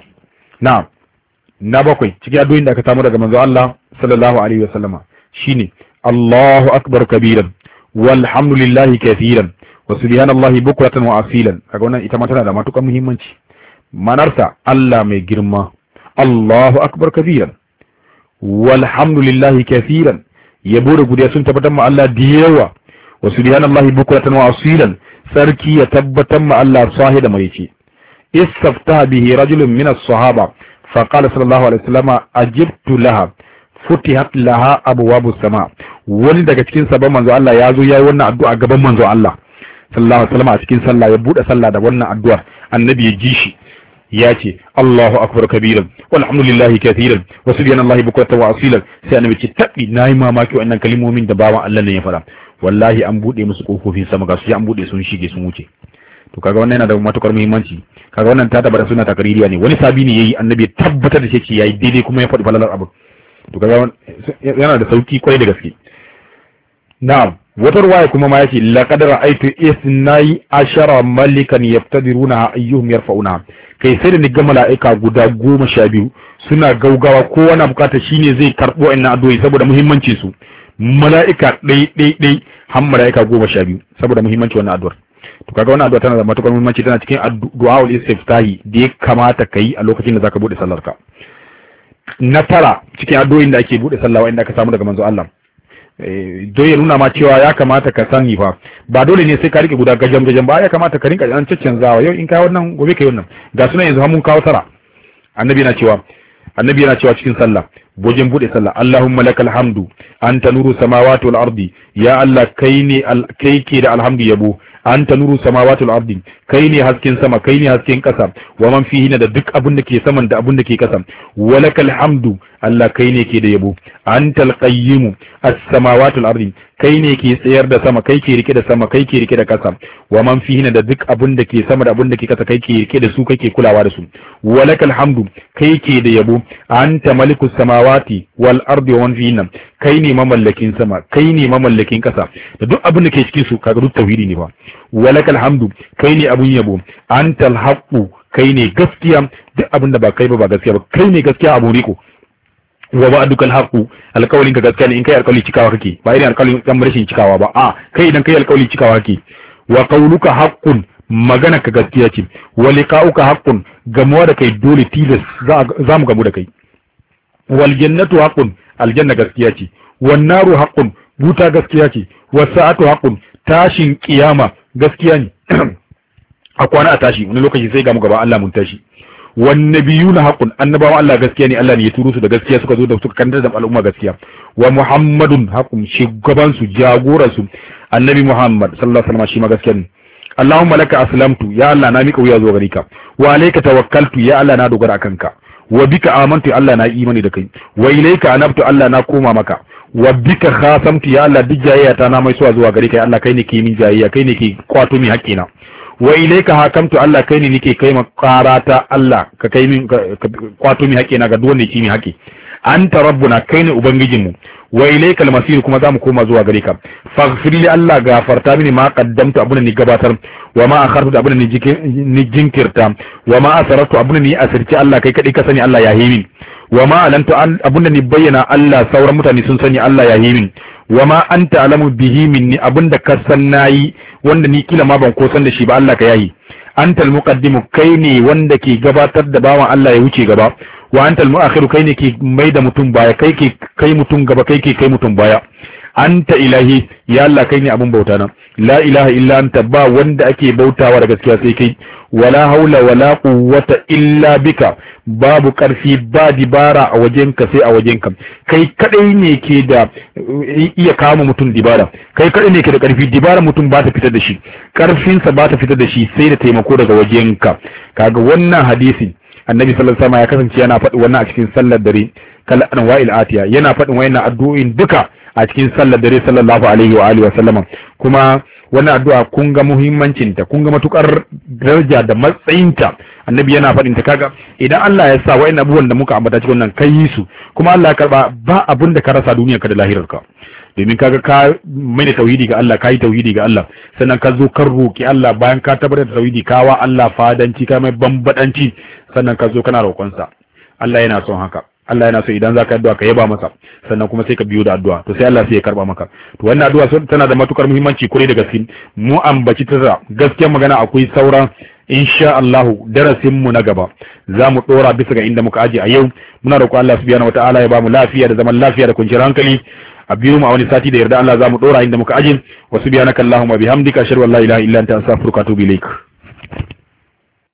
Na bakwai cikin addu'o'in da aka samu daga manzo Allah sallallahu alaihi wa sallama shine Allahu akbar kabiran walhamdulillahi kathiran wa subhanallahi bukratan wa asilan. Kaga wannan ita ma tana da matuƙar muhimmanci. Manarsa Allah mai girma, Allahu akbar kabiran walhamdulillahi kathiran, yabo da godiya sun tabbatar ma Allah da yawa, wa subhanallahi bukratan wa asilan, sarki ya tabbatar ma Allah sahi da mai ce. Istaftaha bihi rajulun min as-sahaba fa qala sallallahu alaihi wasallam ajibtu laha futihat laha abwabu sama. Wani daga cikin sabon manzo Allah ya zo yayi wannan addu'a gaban manzo Allah sallallahu alaihi wasallam a cikin sallah, ya bude sallah da wannan addu'ar, annabi ya ji shi ya ce Allahu akbar kabiran walhamdulillahi kathiran wa subhanallahi bukratan wa asilan. Sai annabi ce tabbi nayi mamaki wannan kalmomin da bawan Allah ne ya fara, wallahi an bude musu kofofin sama ga su an bude sun shige sun wuce. To kaga wannan yana da matukar muhimmanci. Kaga wannan ta tabbata suna takaririya ne, wani sabi ne yayi annabi ya tabbatar da shi yayi daidai kuma ya faɗi falalar abu. To kaga yana da sauki kwarai da gaske. Na'am, wata ruwaya kuma ma yace laqad ra'aytu isnai ashara malikan yaftadiruna ayyuhum yarfa'una. Kai sai da ni ga mala'ika guda 12 suna gaugawa, kowa na bukata shine zai karbo inna addu'o'i saboda muhimmancin su. Mala'ika dai har mala'ika 12 saboda muhimmancin wannan addu'ar. To kaga wannan addu'a tana da matukar muhimmanci, tana cikin du'aul istiftahi da ya kamata kai a lokacin da zaka bude sallarka. Na tara cikin addu'o'in da ake bude sallah wanda aka samu daga manzo Allah, don ya nuna ma cewa ya kamata ka sani fa ba dole ne sai ka rike guda gajam ba, ya kamata ka rinka an caccanzawa, yau in kai wannan gobe kai wannan. Ga sunan yanzu mun kawo tara. Annabi yana cewa cikin sallah bojin bude sallah, Allahumma lakal hamdu anta nuru samawati wal ardi, ya Allah kai ne kai ke da alhamdu yabo, anta nuru samawati wal ardi, kai ne hasken sama, kai ne hasken kasa, wa man fihi da duk abun da ke saman da abun da ke kasa, walakal hamdu Allah kai ne ke da yabo, antal qayyimu as-samawati wal ardi, kai ne ke tsayar da sama, kai ke rike da sama, kai ke rike da kasa, wa man fihi da duk abun da ke sama da abun da ke kasa, kai ke rike da su, kai ke kulawa da su, walakal hamdu kai ke da yabo, anta malikus samawati wal ardi wa man fihi, kai ne mamallakin sama, kai ne mamallakin kasa da duk abun da ke cikin su. Kaga duk tauhidi ne fa. Walakal hamdu kai ne abun yabo, antal haqqu kai ne gaskiya, duk abun da ba kai ba gaskiya ba, kai ne gaskiya abu riko. Wa ba'dukal haqu alqawlin ka gaskiya ne, in kai alqawli cikawa kake, ba irin alqawlin kan rashin cikawa ba, a kai idan kai alqawli cikawa kake. Wa qawluka haqqun magana ka gaskiya ce, wa liqa'uka haqqun gamuwa da kai dole tilas za mu gamu da kai. Wal jannatu haqqun aljanna gaskiya ce, wan naru haqqun buta gaskiya ce, was sa'atu haqqun tashin kiyama gaskiya ne. A kwana a tashi wani lokaci sai gamu gaba Allah mun tashi. Wan nabiyuna haqqun annabawan Allah gaskiya ne, Allah ne ya turo su da gaskiya suka zo da suka kantar da al'umma gaskiya. Wa muhammadun haqqun shugaban su jagoran su annabi Muhammad sallallahu alaihi wasallam shi ma gaskiya ne. Allahumma laka aslamtu ya Allah na mika wuya zuwa gare ka, wa alayka tawakkaltu ya Allah na dogara akan ka, wa bika amantu ya Allah na imani da kai, wa ilayka anabtu Allah na koma maka, wa bika khasamtu ya Allah duk jayayata na mai zuwa gare ka, ya Allah kai ne ke min jayayya, kai ne ke kwato min haƙƙina. Wa ilayka hakamtu Allah kai ne nake kai makarata, Allah ka kai min kwato min haƙƙina ga duk wanda yake min haƙƙi. Anta rabbuna kai ne ubangijinmu, wa ilayka al-masir kuma zamu koma zuwa gare ka. Faghfir li Allah gafarta mini ma qaddamtu abuna ni gabatar, wa ma akhartu abuna ni jinkirta, wa ma asrartu abuna ni asirci Allah kai kadai ka sani Allah ya himin, wa ma alantu abuna ni bayyana Allah sauran mutane sun sani Allah ya himin, wa ma anta alamu bihi minni abunda ka san nayi wanda ni kila ma ban ko san da shi ba Allah ka yayi. Antal muqaddimu kai ne wanda ke gabatar da bawan Allah ya wuce gaba, wa antal muakhiru kai ne ke mai da mutum baya, kai ke kai mutum gaba, kai ke kai mutum baya. anta ilahi ya Allah kai ne abun bauta na la ilaha illa anta ba wanda ake bautawa da gaskiya sai kai wala haula wala quwwata illa bika babu karfi ba dibara a wajenka sai a wajenka kai kadai ne ke da iya kama mutum dibara kai kadai ne ke da karfi dibara mutum ba ta fitar da shi karfinsa ba ta fitar da shi sai da taimako daga wajenka kaga wannan hadisi annabi sallallahu alaihi wasallam ya kasance yana faɗi wannan a cikin sallar dare kal anwa'il atiya yana faɗin wayannan addu'o'in duka a cikin sallar dare sallallahu alaihi wa alihi wasallama kuma wannan addu'a kun ga muhimmancin ta kun ga matukar daraja da matsayin ta annabi yana faɗin ta kaga idan Allah ya sa wayannan abubuwan da muka ambata cikin wannan kai su kuma Allah ya karba ba abun da ka rasa duniyar ka da lahirar ka domin kaga ka mai da tauhidi ga Allah kai tauhidi ga Allah sannan ka zo kan roki Allah bayan ka tabbatar da tauhidi kawa Allah fadanci ka mai bambadanci sannan ka zo kana roƙon sa Allah yana son haka Allah yana so idan zaka addu'a ka yaba masa sannan kuma sai ka biyo da addu'a to sai Allah sai ya karba maka to wannan addu'a tana da matukar muhimmanci kure da gaske mu ambaci ta gaskiyar magana akwai sauran insha Allah darasin mu na gaba zamu dora bisa ga inda muka aje a yau muna roƙo Allah subhanahu wataala ya ba mu lafiya da zaman lafiya da kwanciyar hankali a biyu mu a wani sati da yarda Allah zamu dora inda muka aje wa subhanaka allahumma bihamdika ashhadu an la ilaha illa anta astaghfiruka wa atubu ilaik